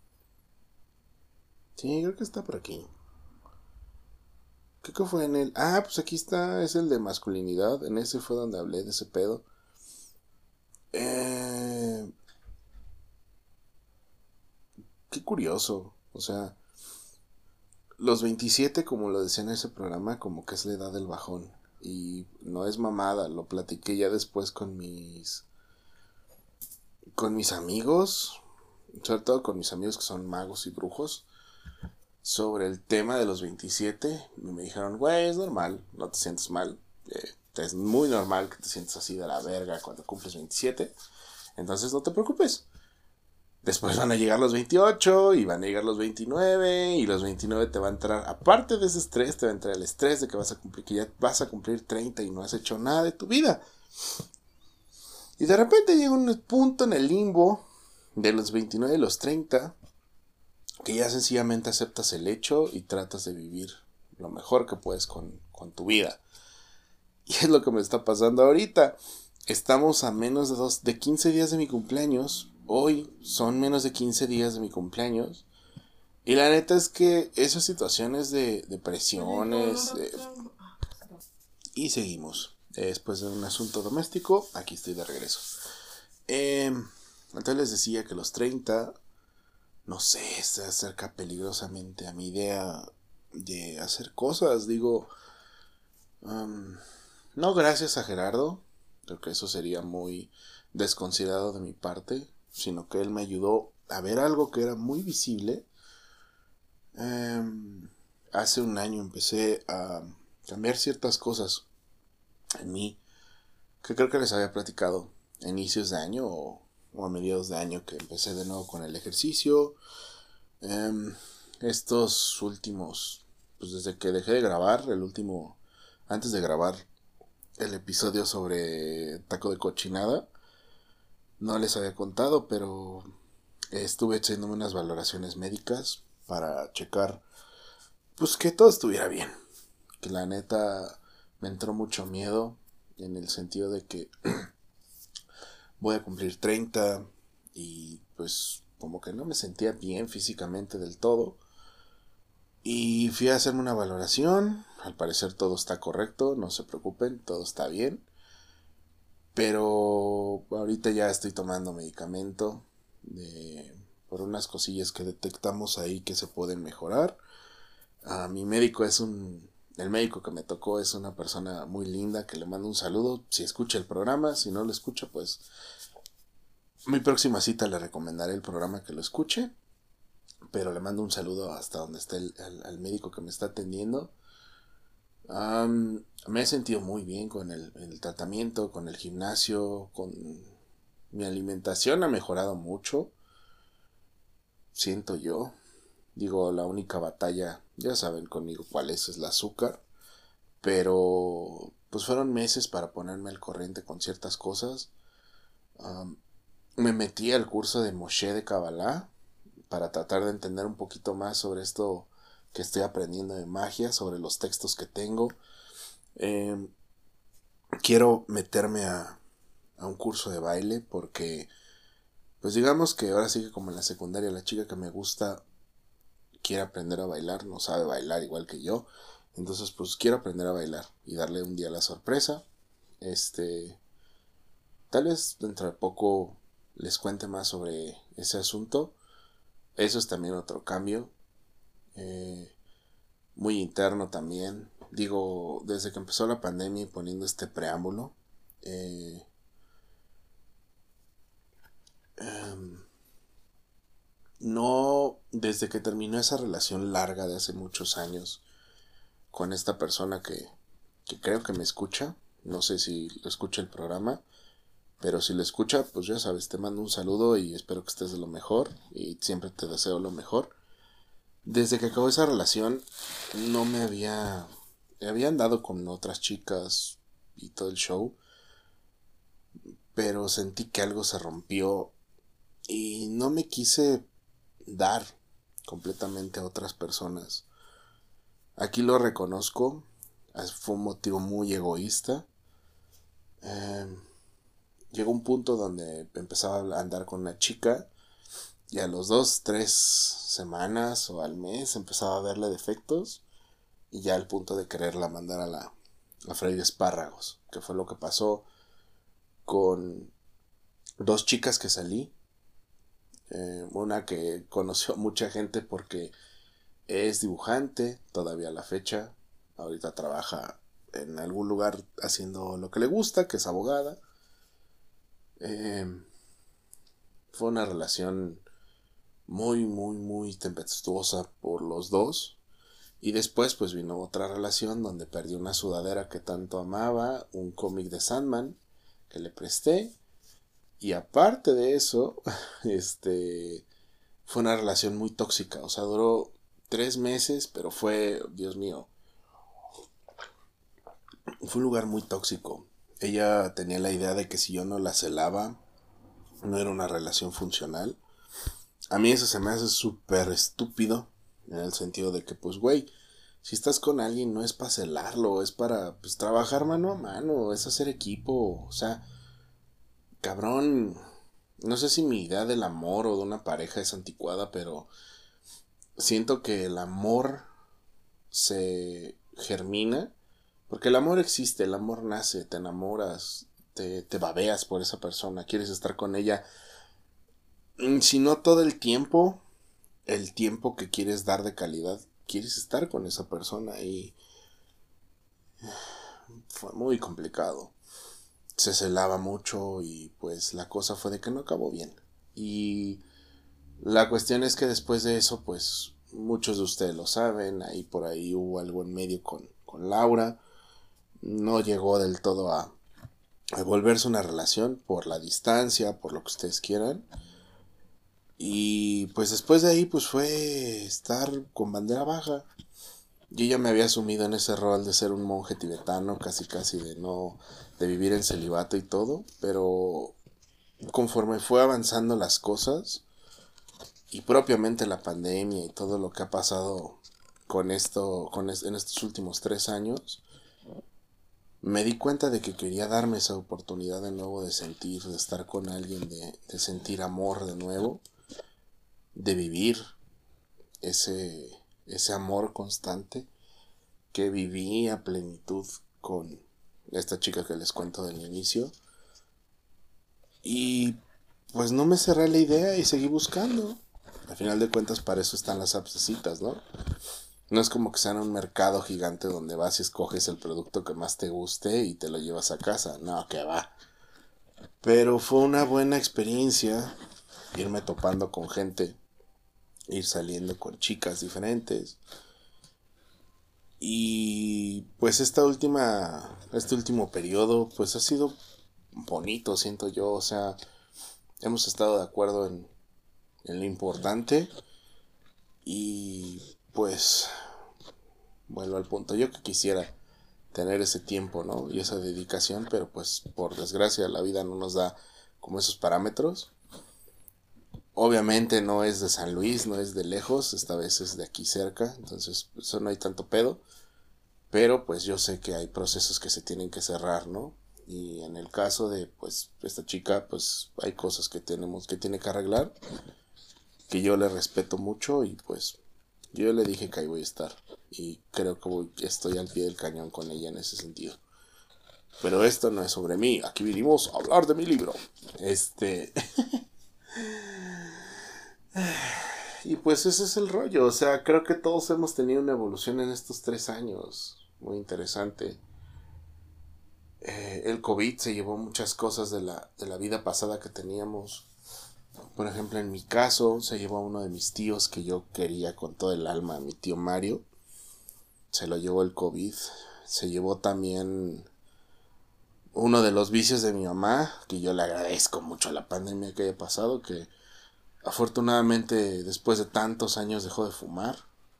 Sí, creo que está por aquí. Creo que fue en el... pues aquí está, es el de masculinidad. En ese fue donde hablé de ese pedo. Qué curioso. O sea, los 27, como lo decía en ese programa, como que es la edad del bajón. Y no es mamada, lo platiqué ya después con mis amigos, sobre todo con mis amigos que son magos y brujos, sobre el tema de los 27. Y me dijeron, güey, es normal, no te sientes mal. Es muy normal que te sientas así de la verga cuando cumples 27. Entonces no te preocupes. Después van a llegar los 28 y van a llegar los 29 y los 29 te va a entrar, aparte de ese estrés, te va a entrar el estrés de que ya vas a cumplir 30 y no has hecho nada de tu vida. Y de repente llega un punto en el limbo de los 29 y los 30 que ya sencillamente aceptas el hecho y tratas de vivir lo mejor que puedes con tu vida. Y es lo que me está pasando ahorita. Estamos a menos de 15 días de mi cumpleaños. Hoy son menos de 15 días de mi cumpleaños. Y la neta es que esas situaciones de depresiones... y seguimos. Después de un asunto doméstico, aquí estoy de regreso. Entonces les decía que los 30, no sé, se acerca peligrosamente a mi idea de hacer cosas. Digo, no gracias a Gerardo, creo que eso sería muy desconsiderado de mi parte, sino que él me ayudó a ver algo que era muy visible. Hace un año empecé a cambiar ciertas cosas en mí, que creo que les había platicado a inicios de año o a mediados de año, que empecé de nuevo con el ejercicio. Estos últimos, pues desde que dejé de grabar, antes de grabar el episodio sobre taco de cochinada. No les había contado, pero estuve haciéndome unas valoraciones médicas para checar, pues que todo estuviera bien. Que la neta me entró mucho miedo en el sentido de que voy a cumplir 30 y pues como que no me sentía bien físicamente del todo. Y fui a hacerme una valoración. Al parecer todo está correcto, no se preocupen, todo está bien. Pero ahorita ya estoy tomando medicamento por unas cosillas que detectamos ahí que se pueden mejorar. Mi médico el médico que me tocó es una persona muy linda que le mando un saludo. Si escucha el programa, si no lo escucha, pues mi próxima cita le recomendaré el programa que lo escuche. Pero le mando un saludo hasta donde esté al médico que me está atendiendo. Me he sentido muy bien con el tratamiento, con el gimnasio, con mi alimentación ha mejorado mucho, siento yo. Digo, la única batalla, ya saben conmigo cuál es el azúcar, pero pues fueron meses para ponerme al corriente con ciertas cosas. Me metí al curso de Moshe de Kabbalah para tratar de entender un poquito más sobre esto que estoy aprendiendo de magia, sobre los textos que tengo. Eh, Quiero meterme a un curso de baile porque, pues digamos que ahora sí que como en la secundaria la chica que me gusta quiere aprender a bailar, no sabe bailar igual que yo. Entonces pues quiero aprender a bailar y darle un día la sorpresa. Este, Tal vez dentro de poco les cuente más sobre ese asunto. Eso es también otro cambio. Eh, Muy interno también. Digo, desde que empezó la pandemia y poniendo este preámbulo, eh, no, desde que terminó esa relación larga de hace muchos años con esta persona que creo que me escucha, no sé si lo escucha el programa, pero si lo escucha, pues ya sabes, te mando un saludo y espero que estés de lo mejor y siempre te deseo lo mejor. Desde que acabó esa relación, no había andado con otras chicas y todo el show, pero sentí que algo se rompió y no me quise dar completamente a otras personas. Aquí lo reconozco, fue un motivo muy egoísta. Eh, Llegó un punto donde empezaba a andar con una chica y a los 2, 3 semanas o al mes empezaba a verle defectos y ya al punto de quererla mandar a freír espárragos, que fue lo que pasó con 2 chicas que salí. Una que conoció a mucha gente porque es dibujante todavía a la fecha. Ahorita trabaja en algún lugar haciendo lo que le gusta, que es abogada. Eh, Fue una relación muy, muy, muy tempestuosa por los dos. Y después pues vino otra relación donde perdió una sudadera que tanto amaba, un cómic de Sandman que le presté. Y aparte de eso, fue una relación muy tóxica. O sea, duró 3 meses, pero fue, Dios mío, fue un lugar muy tóxico. Ella tenía la idea de que si yo no la celaba, no era una relación funcional. A mí eso se me hace súper estúpido, en el sentido de que, pues, güey, si estás con alguien no es para celarlo, es para, pues, trabajar mano a mano, es hacer equipo, o sea, cabrón, no sé si mi idea del amor o de una pareja es anticuada, pero siento que el amor se germina, porque el amor existe, el amor nace, te enamoras, te babeas por esa persona, quieres estar con ella, si no todo el tiempo que quieres dar de calidad, quieres estar con esa persona y fue muy complicado. Se celaba mucho y pues la cosa fue de que no acabó bien. Y la cuestión es que después de eso, pues muchos de ustedes lo saben, ahí por ahí hubo algo en medio con Laura. No llegó del todo a volverse una relación por la distancia, por lo que ustedes quieran. Y pues después de ahí pues fue estar con bandera baja. yo ya me había sumido en ese rol de ser un monje tibetano, casi casi de vivir en celibato y todo, pero conforme fue avanzando las cosas y propiamente la pandemia y todo lo que ha pasado con esto, en estos últimos 3 años, me di cuenta de que quería darme esa oportunidad de nuevo de sentir, de estar con alguien, de sentir amor de nuevo, de vivir ese amor constante que viví a plenitud con esta chica que les cuento del inicio. Y pues no me cerré la idea y seguí buscando. Al final de cuentas para eso están las apps de citas, ¿no? No es como que sea un mercado gigante donde vas y escoges el producto que más te guste y te lo llevas a casa. No, que va. Pero fue una buena experiencia irme topando con gente, ir saliendo con chicas diferentes. Y pues este último periodo pues ha sido bonito, siento yo. O sea, hemos estado de acuerdo en lo importante. Y pues vuelvo al punto. Yo que quisiera tener ese tiempo, ¿no? Y esa dedicación, pero pues por desgracia la vida no nos da como esos parámetros. Obviamente no es de San Luis, no es de lejos, esta vez es de aquí cerca, entonces eso no hay tanto pedo. Pero pues yo sé que hay procesos que se tienen que cerrar, ¿no? Y en el caso de pues esta chica, pues hay cosas que tiene que arreglar, que yo le respeto mucho y pues yo le dije que ahí voy a estar. Y creo que estoy al pie del cañón con ella en ese sentido. Pero esto no es sobre mí, aquí vinimos a hablar de mi libro. Y pues ese es el rollo, o sea, creo que todos hemos tenido una evolución en estos 3 años. Muy interesante. El COVID se llevó muchas cosas de la vida pasada que teníamos. Por ejemplo, en mi caso, se llevó a uno de mis tíos que yo quería con todo el alma, mi tío Mario. Se lo llevó el COVID. Se llevó también uno de los vicios de mi mamá, que yo le agradezco mucho a la pandemia que haya pasado, que afortunadamente después de tantos años dejó de fumar.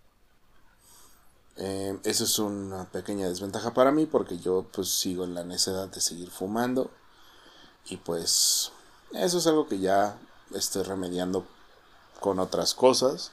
Eso es una pequeña desventaja para mí porque yo pues sigo en la necedad de seguir fumando. Y pues eso es algo que ya estoy remediando con otras cosas.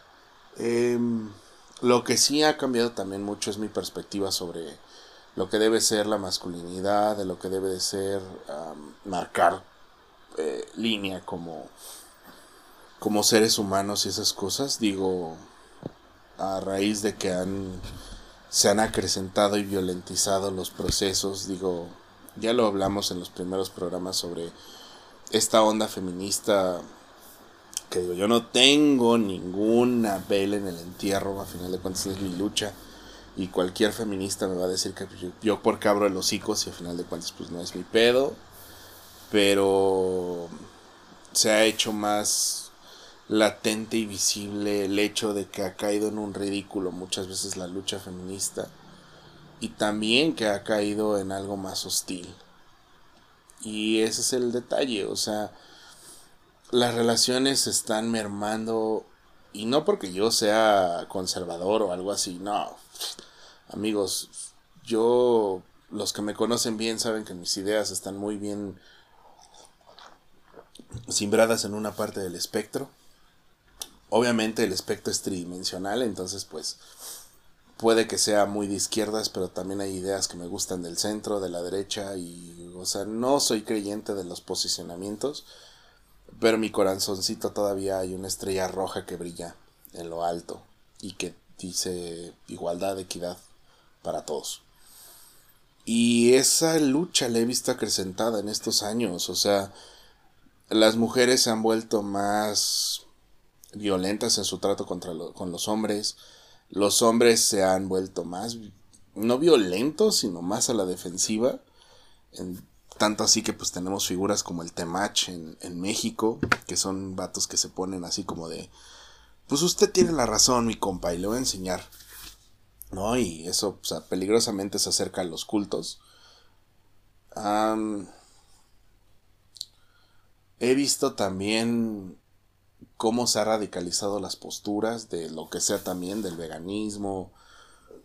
Lo que sí ha cambiado también mucho es mi perspectiva sobre lo que debe ser la masculinidad, de lo que debe de ser marcar línea como seres humanos y esas cosas. Digo, a raíz de que se han acrecentado y violentizado los procesos, digo, ya lo hablamos en los primeros programas sobre esta onda feminista, que digo, yo no tengo ninguna vela en el entierro, a final de cuentas es mi lucha, y cualquier feminista me va a decir que yo por cabro de los hocicos, y a final de cuentas pues no es mi pedo, pero se ha hecho más latente y visible el hecho de que ha caído en un ridículo muchas veces la lucha feminista, y también que ha caído en algo más hostil. Y ese es el detalle, o sea, las relaciones se están mermando, y no porque yo sea conservador o algo así, no. Amigos, los que me conocen bien saben que mis ideas están muy bien simbradas en una parte del espectro. Obviamente el espectro es tridimensional, entonces pues puede que sea muy de izquierdas, pero también hay ideas que me gustan del centro, de la derecha, y o sea, no soy creyente de los posicionamientos, pero mi corazoncito todavía hay una estrella roja que brilla en lo alto y que dice igualdad, equidad para todos. Y esa lucha la he visto acrecentada en estos años, o sea, las mujeres se han vuelto más violentas en su trato con los hombres se han vuelto más, no violentos, sino más a la defensiva, tanto así que pues tenemos figuras como el Temach en México, que son vatos que se ponen así como de, pues usted tiene la razón, mi compa, y le voy a enseñar, ¿no? Y eso, o sea, peligrosamente se acerca a los cultos. He visto también cómo se ha radicalizado las posturas de lo que sea también, del veganismo,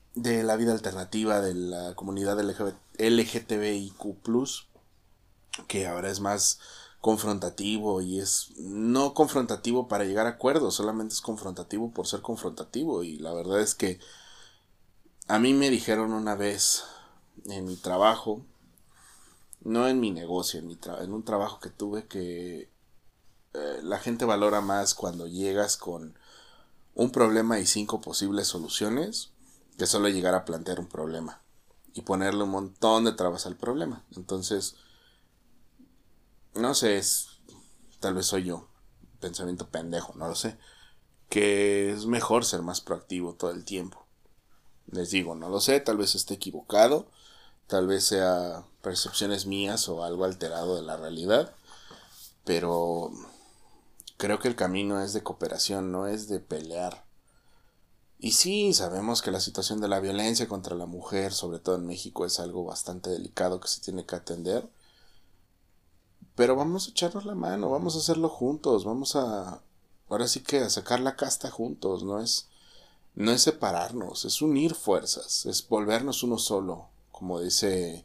de la vida alternativa, de la comunidad LGTBIQ+, que ahora es más confrontativo y es no confrontativo para llegar a acuerdos, solamente es confrontativo por ser confrontativo. Y la verdad es que a mí me dijeron una vez en mi trabajo, no en mi negocio, en un trabajo que tuve, que la gente valora más cuando llegas con un problema y 5 posibles soluciones que solo llegar a plantear un problema y ponerle un montón de trabas al problema. Entonces, no sé, tal vez soy yo, pensamiento pendejo, no lo sé, que es mejor ser más proactivo todo el tiempo. Les digo, no lo sé, tal vez esté equivocado, tal vez sea percepciones mías o algo alterado de la realidad, pero creo que el camino es de cooperación, no es de pelear. Y sí, sabemos que la situación de la violencia contra la mujer, sobre todo en México, es algo bastante delicado que se tiene que atender. Pero vamos a echarnos la mano, vamos a hacerlo juntos, ahora sí que a sacar la casta juntos, no es separarnos, es unir fuerzas, es volvernos uno solo, como dice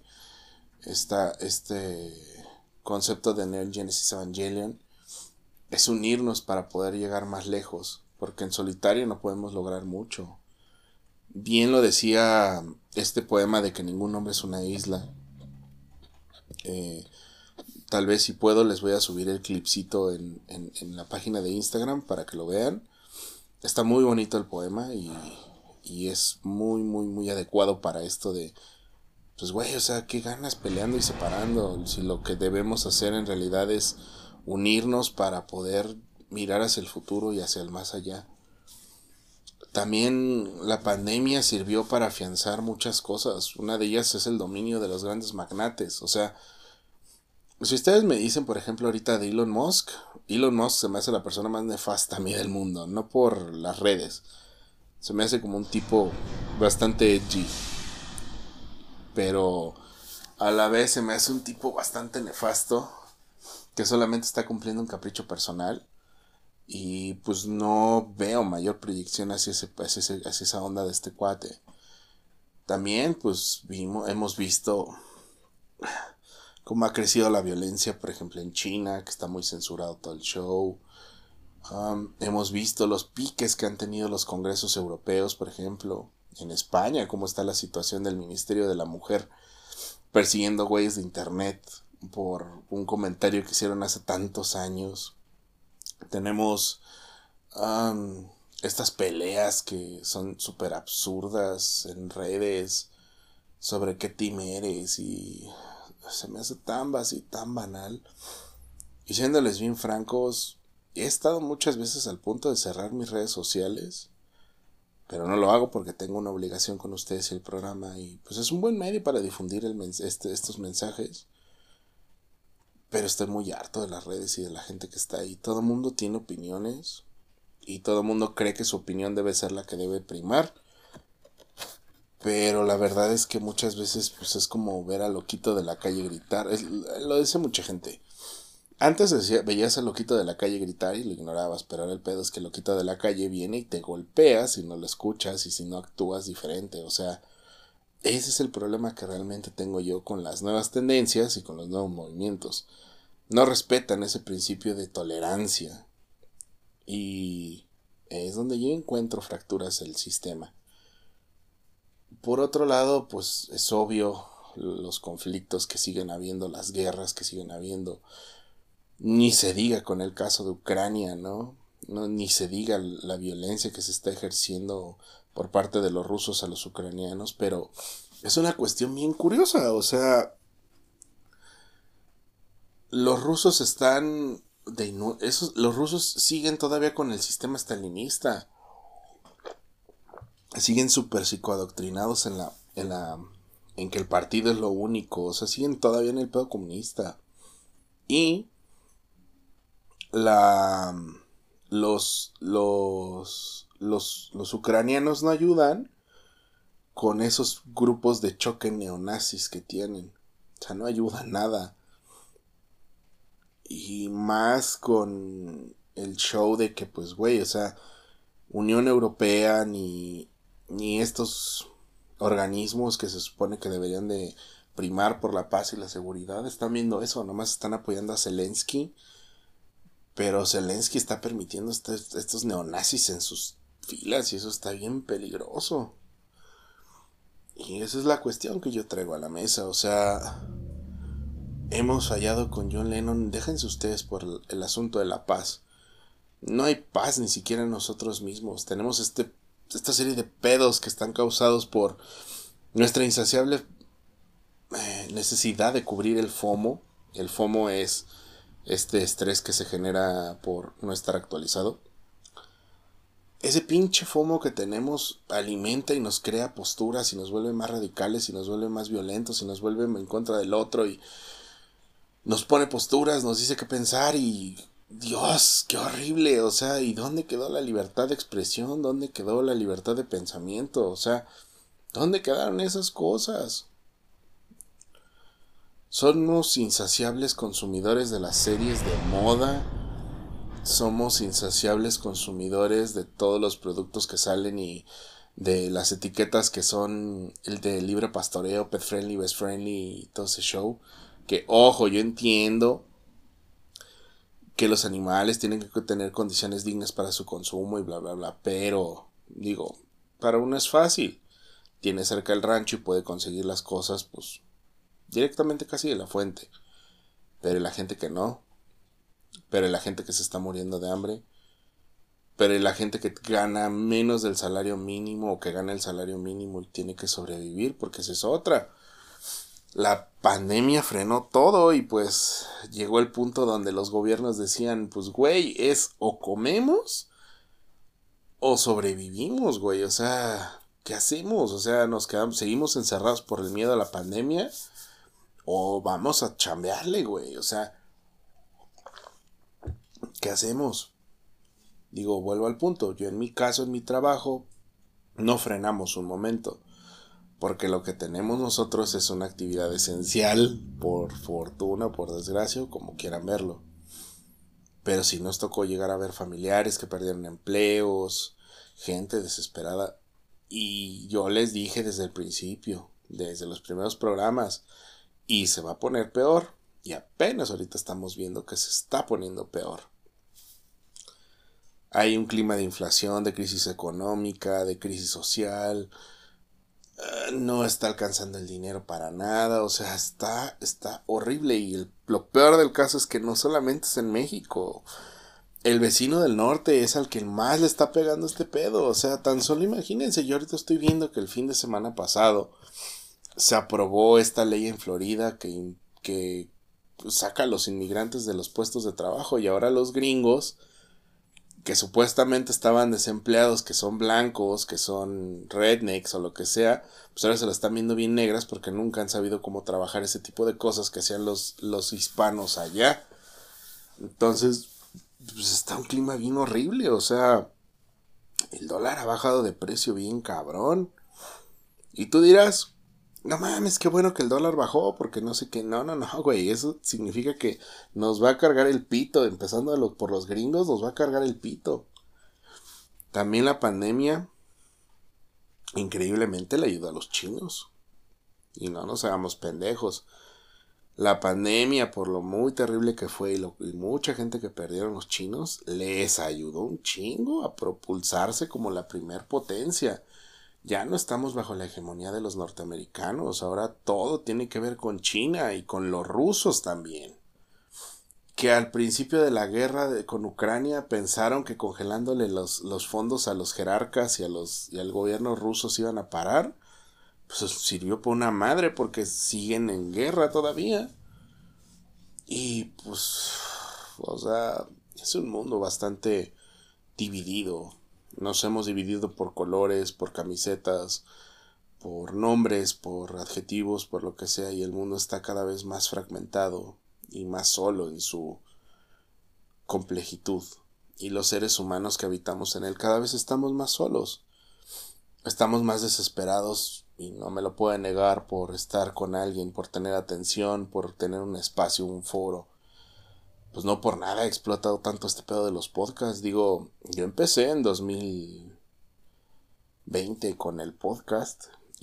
este concepto de Neon Genesis Evangelion, es unirnos para poder llegar más lejos, porque en solitario no podemos lograr mucho. Bien lo decía este poema de que ningún hombre es una isla. Eh, Tal vez si puedo les voy a subir el clipcito en la página de Instagram para que lo vean. Está muy bonito el poema y es muy, muy, muy adecuado para esto de, pues güey, o sea, qué ganas peleando y separando, si lo que debemos hacer en realidad es unirnos para poder mirar hacia el futuro y hacia el más allá. También la pandemia sirvió para afianzar muchas cosas. Una de ellas es el dominio de los grandes magnates. O sea, si ustedes me dicen, por ejemplo, ahorita de Elon Musk se me hace la persona más nefasta a mí del mundo, no por las redes. Se me hace como un tipo bastante edgy, pero a la vez se me hace un tipo bastante nefasto que solamente está cumpliendo un capricho personal y pues no veo mayor proyección hacia esa onda de este cuate. También pues hemos visto cómo ha crecido la violencia, por ejemplo en China, que está muy censurado todo el show. Hemos visto los piques que han tenido los congresos europeos, por ejemplo, en España, cómo está la situación del Ministerio de la Mujer persiguiendo güeyes de internet por un comentario que hicieron hace tantos años. Tenemos estas peleas que son súper absurdas en redes sobre qué team eres y se me hace tan básico y tan banal. Y siéndoles bien francos, he estado muchas veces al punto de cerrar mis redes sociales, pero no lo hago porque tengo una obligación con ustedes y el programa y pues es un buen medio para difundir estos mensajes. Pero estoy muy harto de las redes y de la gente que está ahí. Todo el mundo tiene opiniones y todo el mundo cree que su opinión debe ser la que debe primar. Pero la verdad es que muchas veces pues es como ver al loquito de la calle gritar. Lo dice mucha gente. Antes veías al loquito de la calle gritar y lo ignorabas, pero ahora el pedo es que el loquito de la calle viene y te golpea si no lo escuchas y si no actúas diferente. O sea, ese es el problema que realmente tengo yo con las nuevas tendencias y con los nuevos movimientos. No respetan ese principio de tolerancia y es donde yo encuentro fracturas del sistema. Por otro lado, pues es obvio los conflictos que siguen habiendo, las guerras que siguen habiendo. Ni se diga con el caso de Ucrania, ¿no? Ni se diga la violencia que se está ejerciendo por parte de los rusos a los ucranianos, pero es una cuestión bien curiosa, o sea, los rusos están los rusos siguen todavía con el sistema stalinista, siguen súper psicoadoctrinados en que el partido es lo único, o sea, siguen todavía en el pedo comunista. Y la los ucranianos no ayudan con esos grupos de choque neonazis que tienen. O sea, no ayuda nada. Y más con el show de que, pues, güey, o sea, Unión Europea ni estos organismos que se supone que deberían de primar por la paz y la seguridad están viendo eso, nomás están apoyando a Zelensky, pero Zelensky está permitiendo estos neonazis en sus filas y eso está bien peligroso. Y esa es la cuestión que yo traigo a la mesa, o sea, hemos fallado con John Lennon, déjense ustedes por el asunto de la paz. No hay paz ni siquiera en nosotros mismos, tenemos esta serie de pedos que están causados por nuestra insaciable necesidad de cubrir el FOMO. El FOMO es este estrés que se genera por no estar actualizado. Ese pinche FOMO que tenemos alimenta y nos crea posturas y nos vuelve más radicales y nos vuelve más violentos y nos vuelve en contra del otro y nos pone posturas, nos dice qué pensar y Dios, qué horrible, o sea, ¿y dónde quedó la libertad de expresión? ¿Dónde quedó la libertad de pensamiento? O sea, ¿dónde quedaron esas cosas? Somos insaciables consumidores de las series de moda. Somos insaciables consumidores de todos los productos que salen y de las etiquetas que son el de libre pastoreo, pet friendly, best friendly y todo ese show. Que ojo, yo entiendo que los animales tienen que tener condiciones dignas para su consumo y bla bla bla, pero digo, para uno es fácil. Tiene cerca el rancho y puede conseguir las cosas pues directamente casi de la fuente. Pero la gente que no, pero la gente que se está muriendo de hambre, pero la gente que gana menos del salario mínimo o que gana el salario mínimo y tiene que sobrevivir, porque esa es otra. La pandemia frenó todo y pues llegó el punto donde los gobiernos decían, pues güey, es o comemos o sobrevivimos, güey, o sea, ¿qué hacemos? O sea, nos quedamos, seguimos encerrados por el miedo a la pandemia o vamos a chambearle, güey, o sea, ¿qué hacemos? Digo, vuelvo al punto, yo en mi caso, en mi trabajo, no frenamos un momento, porque lo que tenemos nosotros es una actividad esencial, por fortuna, por desgracia, como quieran verlo. Pero sí nos tocó llegar a ver familiares que perdieron empleos, gente desesperada. Y yo les dije desde el principio, desde los primeros programas, y se va a poner peor. Y apenas ahorita estamos viendo que se está poniendo peor. Hay un clima de inflación, de crisis económica, de crisis social. No está alcanzando el dinero para nada. O sea, está horrible. Y lo peor del caso es que no solamente es en México. El vecino del norte es al que más le está pegando este pedo. O sea, tan solo imagínense. Yo ahorita estoy viendo que el fin de semana pasado se aprobó esta ley en Florida que saca a los inmigrantes de los puestos de trabajo. Y ahora los gringos que supuestamente estaban desempleados, que son blancos, que son rednecks o lo que sea, pues ahora se lo están viendo bien negras porque nunca han sabido cómo trabajar ese tipo de cosas que hacían los hispanos allá. Entonces, pues está un clima bien horrible, o sea, el dólar ha bajado de precio bien cabrón. Y tú dirás, no mames, qué bueno que el dólar bajó, porque no sé qué. No, güey, eso significa que nos va a cargar el pito, empezando por los gringos, nos va a cargar el pito. También la pandemia, increíblemente, le ayudó a los chinos. Y no nos hagamos pendejos. La pandemia, por lo muy terrible que fue y mucha gente que perdieron los chinos, les ayudó un chingo a propulsarse como la primer potencia. Ya no estamos bajo la hegemonía de los norteamericanos, ahora todo tiene que ver con China y con los rusos también. Que al principio de la guerra con Ucrania pensaron que congelándole los fondos a los jerarcas y al gobierno ruso se iban a parar, pues sirvió por una madre porque siguen en guerra todavía. Y pues, o sea, es un mundo bastante dividido. Nos hemos dividido por colores, por camisetas, por nombres, por adjetivos, por lo que sea, y el mundo está cada vez más fragmentado y más solo en su complejitud. Y los seres humanos que habitamos en él cada vez estamos más solos. Estamos más desesperados y no me lo puedo negar por estar con alguien, por tener atención, por tener un espacio, un foro. Pues no por nada he explotado tanto este pedo de los podcasts. Digo, yo empecé en 2020 con el podcast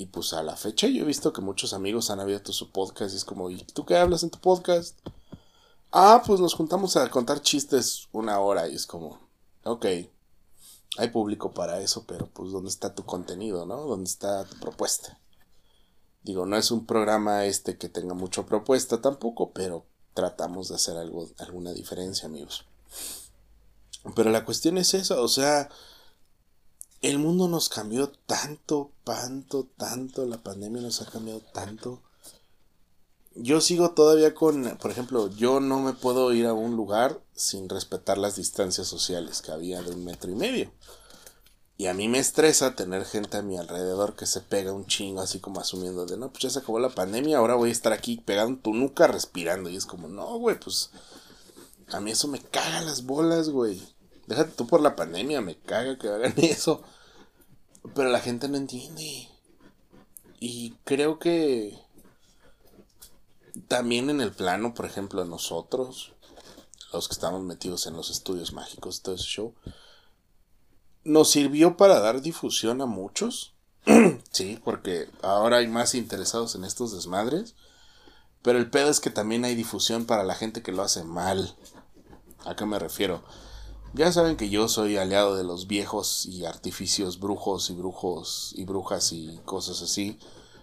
Y pues a la fecha yo he visto que muchos amigos han abierto su podcast y es como, ¿y tú qué hablas en tu podcast? Ah, pues nos juntamos a contar chistes 1 hora y es como, ok, hay público para eso, pero pues ¿dónde está tu contenido, no? ¿Dónde está tu propuesta? Digo, no es un programa que tenga mucha propuesta tampoco, pero tratamos de hacer alguna diferencia, amigos. Pero la cuestión es esa, o sea, el mundo nos cambió tanto, tanto, la pandemia nos ha cambiado tanto. Yo sigo todavía por ejemplo, yo no me puedo ir a un lugar sin respetar las distancias sociales que había de 1,5 metros. Y a mí me estresa tener gente a mi alrededor que se pega un chingo, así como asumiendo de, no, pues ya se acabó la pandemia, ahora voy a estar aquí pegado en tu nuca respirando. Y es como, no, güey, pues a mí eso me caga las bolas, güey. Déjate tú por la pandemia, me caga que hagan eso. Pero la gente no entiende. Y creo que también en el plano, por ejemplo, nosotros, los que estamos metidos en los estudios mágicos, todo ese show, nos sirvió para dar difusión a muchos. Sí, porque ahora hay más interesados en estos desmadres. Pero el pedo es que también hay difusión para la gente que lo hace mal. ¿A qué me refiero? Ya saben que yo soy aliado de los viejos y artificios brujos y brujas y cosas así.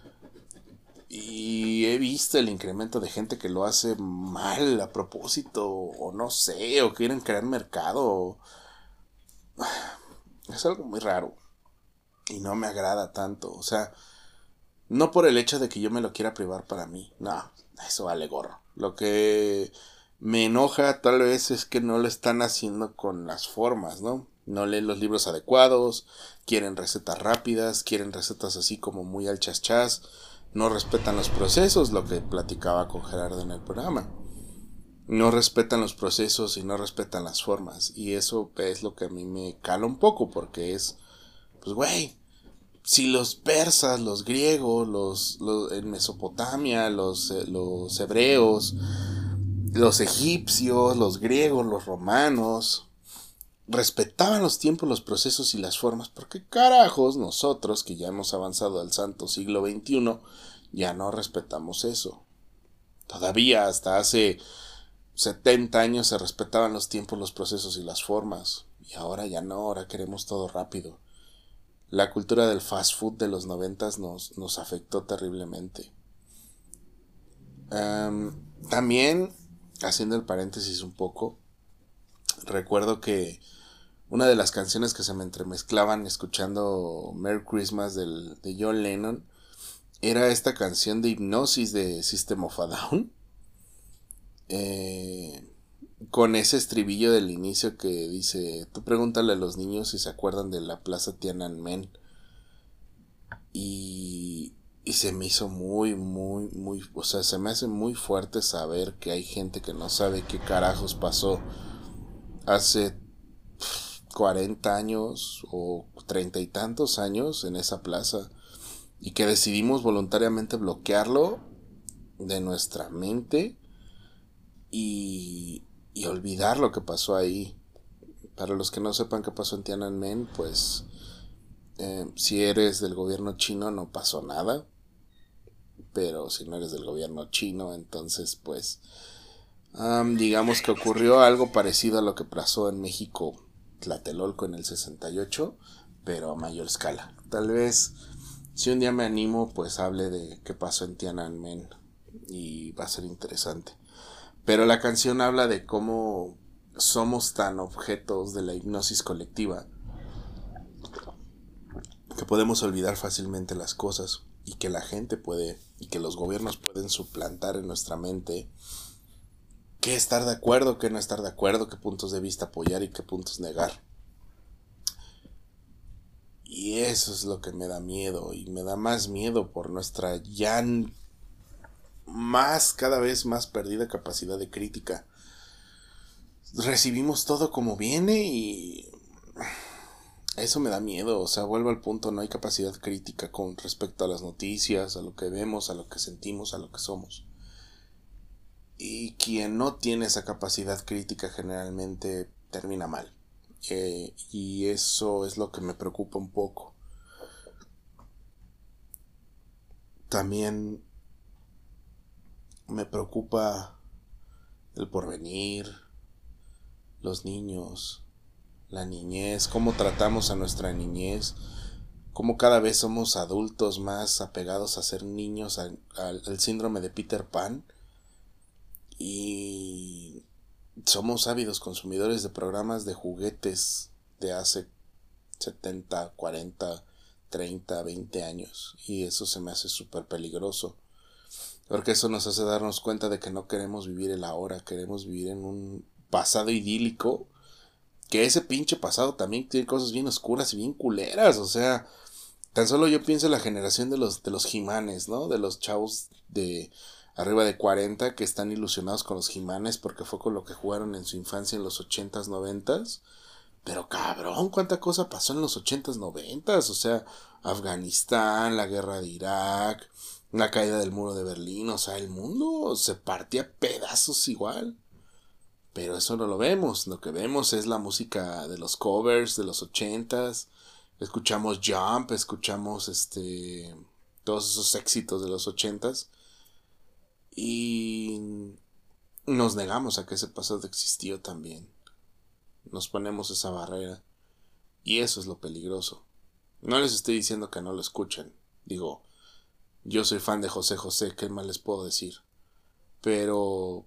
Y he visto el incremento de gente que lo hace mal a propósito, o no sé, o quieren crear mercado. Es algo muy raro. Y no me agrada tanto. O sea, no por el hecho de que yo me lo quiera privar para mí. No, eso vale gorro. Lo que me enoja tal vez es que no lo están haciendo con las formas, ¿no? No leen los libros adecuados, quieren recetas rápidas, quieren recetas así como muy al chas, no respetan los procesos, lo que platicaba con Gerardo en el programa. No respetan los procesos y no respetan las formas. Y eso es lo que a mí me cala un poco, porque es, pues güey, si los persas, los griegos, en Mesopotamia, los hebreos, los egipcios, los griegos, los romanos, respetaban los tiempos, los procesos y las formas, ¿por qué carajos nosotros, que ya hemos avanzado al santo siglo XXI, ya no respetamos eso? Todavía hasta hace 70 años se respetaban los tiempos, los procesos y las formas, y ahora ya no, ahora queremos todo rápido. La cultura del fast food de los 90 nos afectó terriblemente. También, haciendo el paréntesis un poco, recuerdo que una de las canciones que se me entremezclaban escuchando Merry Christmas de John Lennon era esta canción de Hipnosis de System of a Down. Con ese estribillo del inicio que dice, tú pregúntale a los niños si se acuerdan de la plaza Tiananmen. Y se me hizo muy, o sea, se me hace muy fuerte saber que hay gente que no sabe qué carajos pasó hace 40 años o 30 y tantos años en esa plaza y que decidimos voluntariamente bloquearlo de nuestra mente y olvidar lo que pasó ahí. Para los que no sepan qué pasó en Tiananmen, pues si eres del gobierno chino no pasó nada, pero si no eres del gobierno chino, entonces pues digamos que ocurrió algo parecido a lo que pasó en México, Tlatelolco en el 68, pero a mayor escala. Tal vez si un día me animo, pues hable de qué pasó en Tiananmen y va a ser interesante. Pero la canción habla de cómo somos tan objetos de la hipnosis colectiva que podemos olvidar fácilmente las cosas y que la gente puede y que los gobiernos pueden suplantar en nuestra mente qué estar de acuerdo, qué no estar de acuerdo, qué puntos de vista apoyar y qué puntos negar. Y eso es lo que me da miedo, y me da más miedo por nuestra ya cada vez más perdida capacidad de crítica. Recibimos todo como viene y eso me da miedo. O sea, vuelvo al punto, no hay capacidad crítica con respecto a las noticias, a lo que vemos, a lo que sentimos, a lo que somos. Y quien no tiene esa capacidad crítica generalmente termina mal. Y eso es lo que me preocupa un poco. también me preocupa el porvenir, los niños, la niñez, cómo tratamos a nuestra niñez, cómo cada vez somos adultos más apegados a ser niños, al síndrome de Peter Pan, y somos ávidos consumidores de programas de juguetes de hace 70, 40, 30, 20 años, y eso se me hace súper peligroso, porque eso nos hace darnos cuenta de que no queremos vivir el ahora, queremos vivir en un pasado idílico, que ese pinche pasado también tiene cosas bien oscuras y bien culeras. O sea, tan solo yo pienso en la generación de los He-Manes, ¿no? De los chavos de arriba de 40 que están ilusionados con los He-Manes porque fue con lo que jugaron en su infancia en los 80s, 90s. Pero cabrón, cuánta cosa pasó en los 80s, 90s. O sea, Afganistán, la guerra de Irak, la caída del muro de Berlín. O sea, el mundo se partía a pedazos igual. Pero eso no lo vemos. Lo que vemos es la música de los covers de los 80s. Escuchamos Jump, escuchamos todos esos éxitos de los 80s. Y nos negamos a que ese pasado existió también. Nos ponemos esa barrera. Y eso es lo peligroso. No les estoy diciendo que no lo escuchen. Digo, yo soy fan de José José, ¿qué más les puedo decir? Pero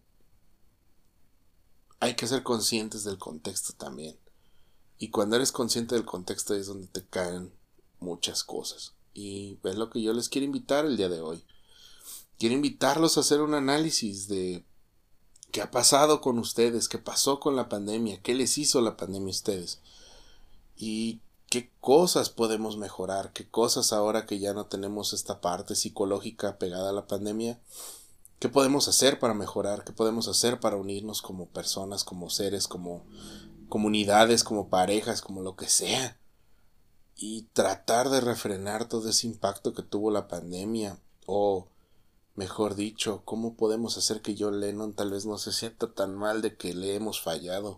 hay que ser conscientes del contexto también. Y cuando eres consciente del contexto es donde te caen muchas cosas. Y es lo que yo les quiero invitar el día de hoy. Quiero invitarlos a hacer un análisis de qué ha pasado con ustedes, qué pasó con la pandemia, qué les hizo la pandemia a ustedes. Y qué cosas podemos mejorar, qué cosas ahora que ya no tenemos esta parte psicológica pegada a la pandemia, qué podemos hacer para mejorar, qué podemos hacer para unirnos como personas, como seres, como comunidades, como parejas, como lo que sea, y tratar de refrenar todo ese impacto que tuvo la pandemia, o mejor dicho, cómo podemos hacer que John Lennon tal vez no se sienta tan mal de que le hemos fallado.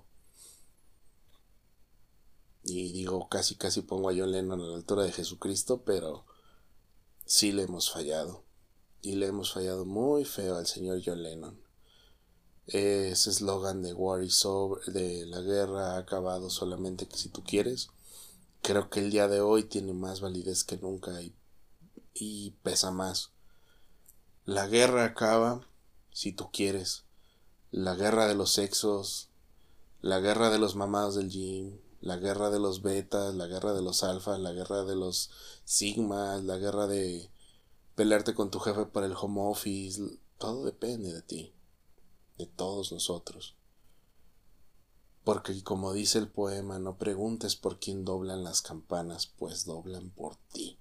Y digo, casi pongo a John Lennon a la altura de Jesucristo, pero sí le hemos fallado, y le hemos fallado muy feo al señor John Lennon. Ese eslogan de War is over, de la guerra ha acabado solamente que si tú quieres, creo que el día de hoy tiene más validez que nunca y pesa más. La guerra acaba si tú quieres. La guerra de los sexos, la guerra de los mamados del gym, la guerra de los betas, la guerra de los alfas, la guerra de los sigmas, la guerra de pelearte con tu jefe por el home office, todo depende de ti, de todos nosotros. Porque como dice el poema, no preguntes por quién doblan las campanas, pues doblan por ti.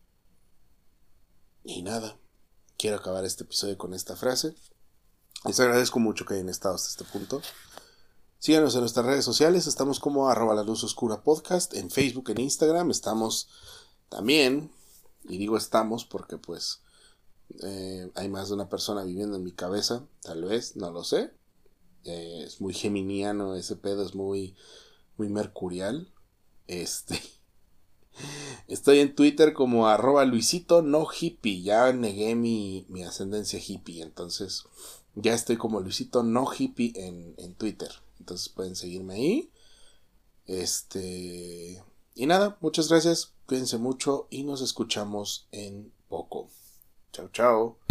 Y nada, quiero acabar este episodio con esta frase. Les agradezco mucho que hayan estado hasta este punto. Síganos en nuestras redes sociales, estamos como @laluzoscura_podcast, en Facebook, en Instagram, estamos también, y digo estamos porque pues hay más de una persona viviendo en mi cabeza, tal vez, no lo sé. Es muy geminiano ese pedo, es muy mercurial. Estoy en Twitter como @Luisito no hippie. Ya negué mi ascendencia hippie, entonces ya estoy como Luisito no hippie en Twitter. Entonces pueden seguirme ahí. Y nada, muchas gracias, cuídense mucho y nos escuchamos en poco. Chao, chao.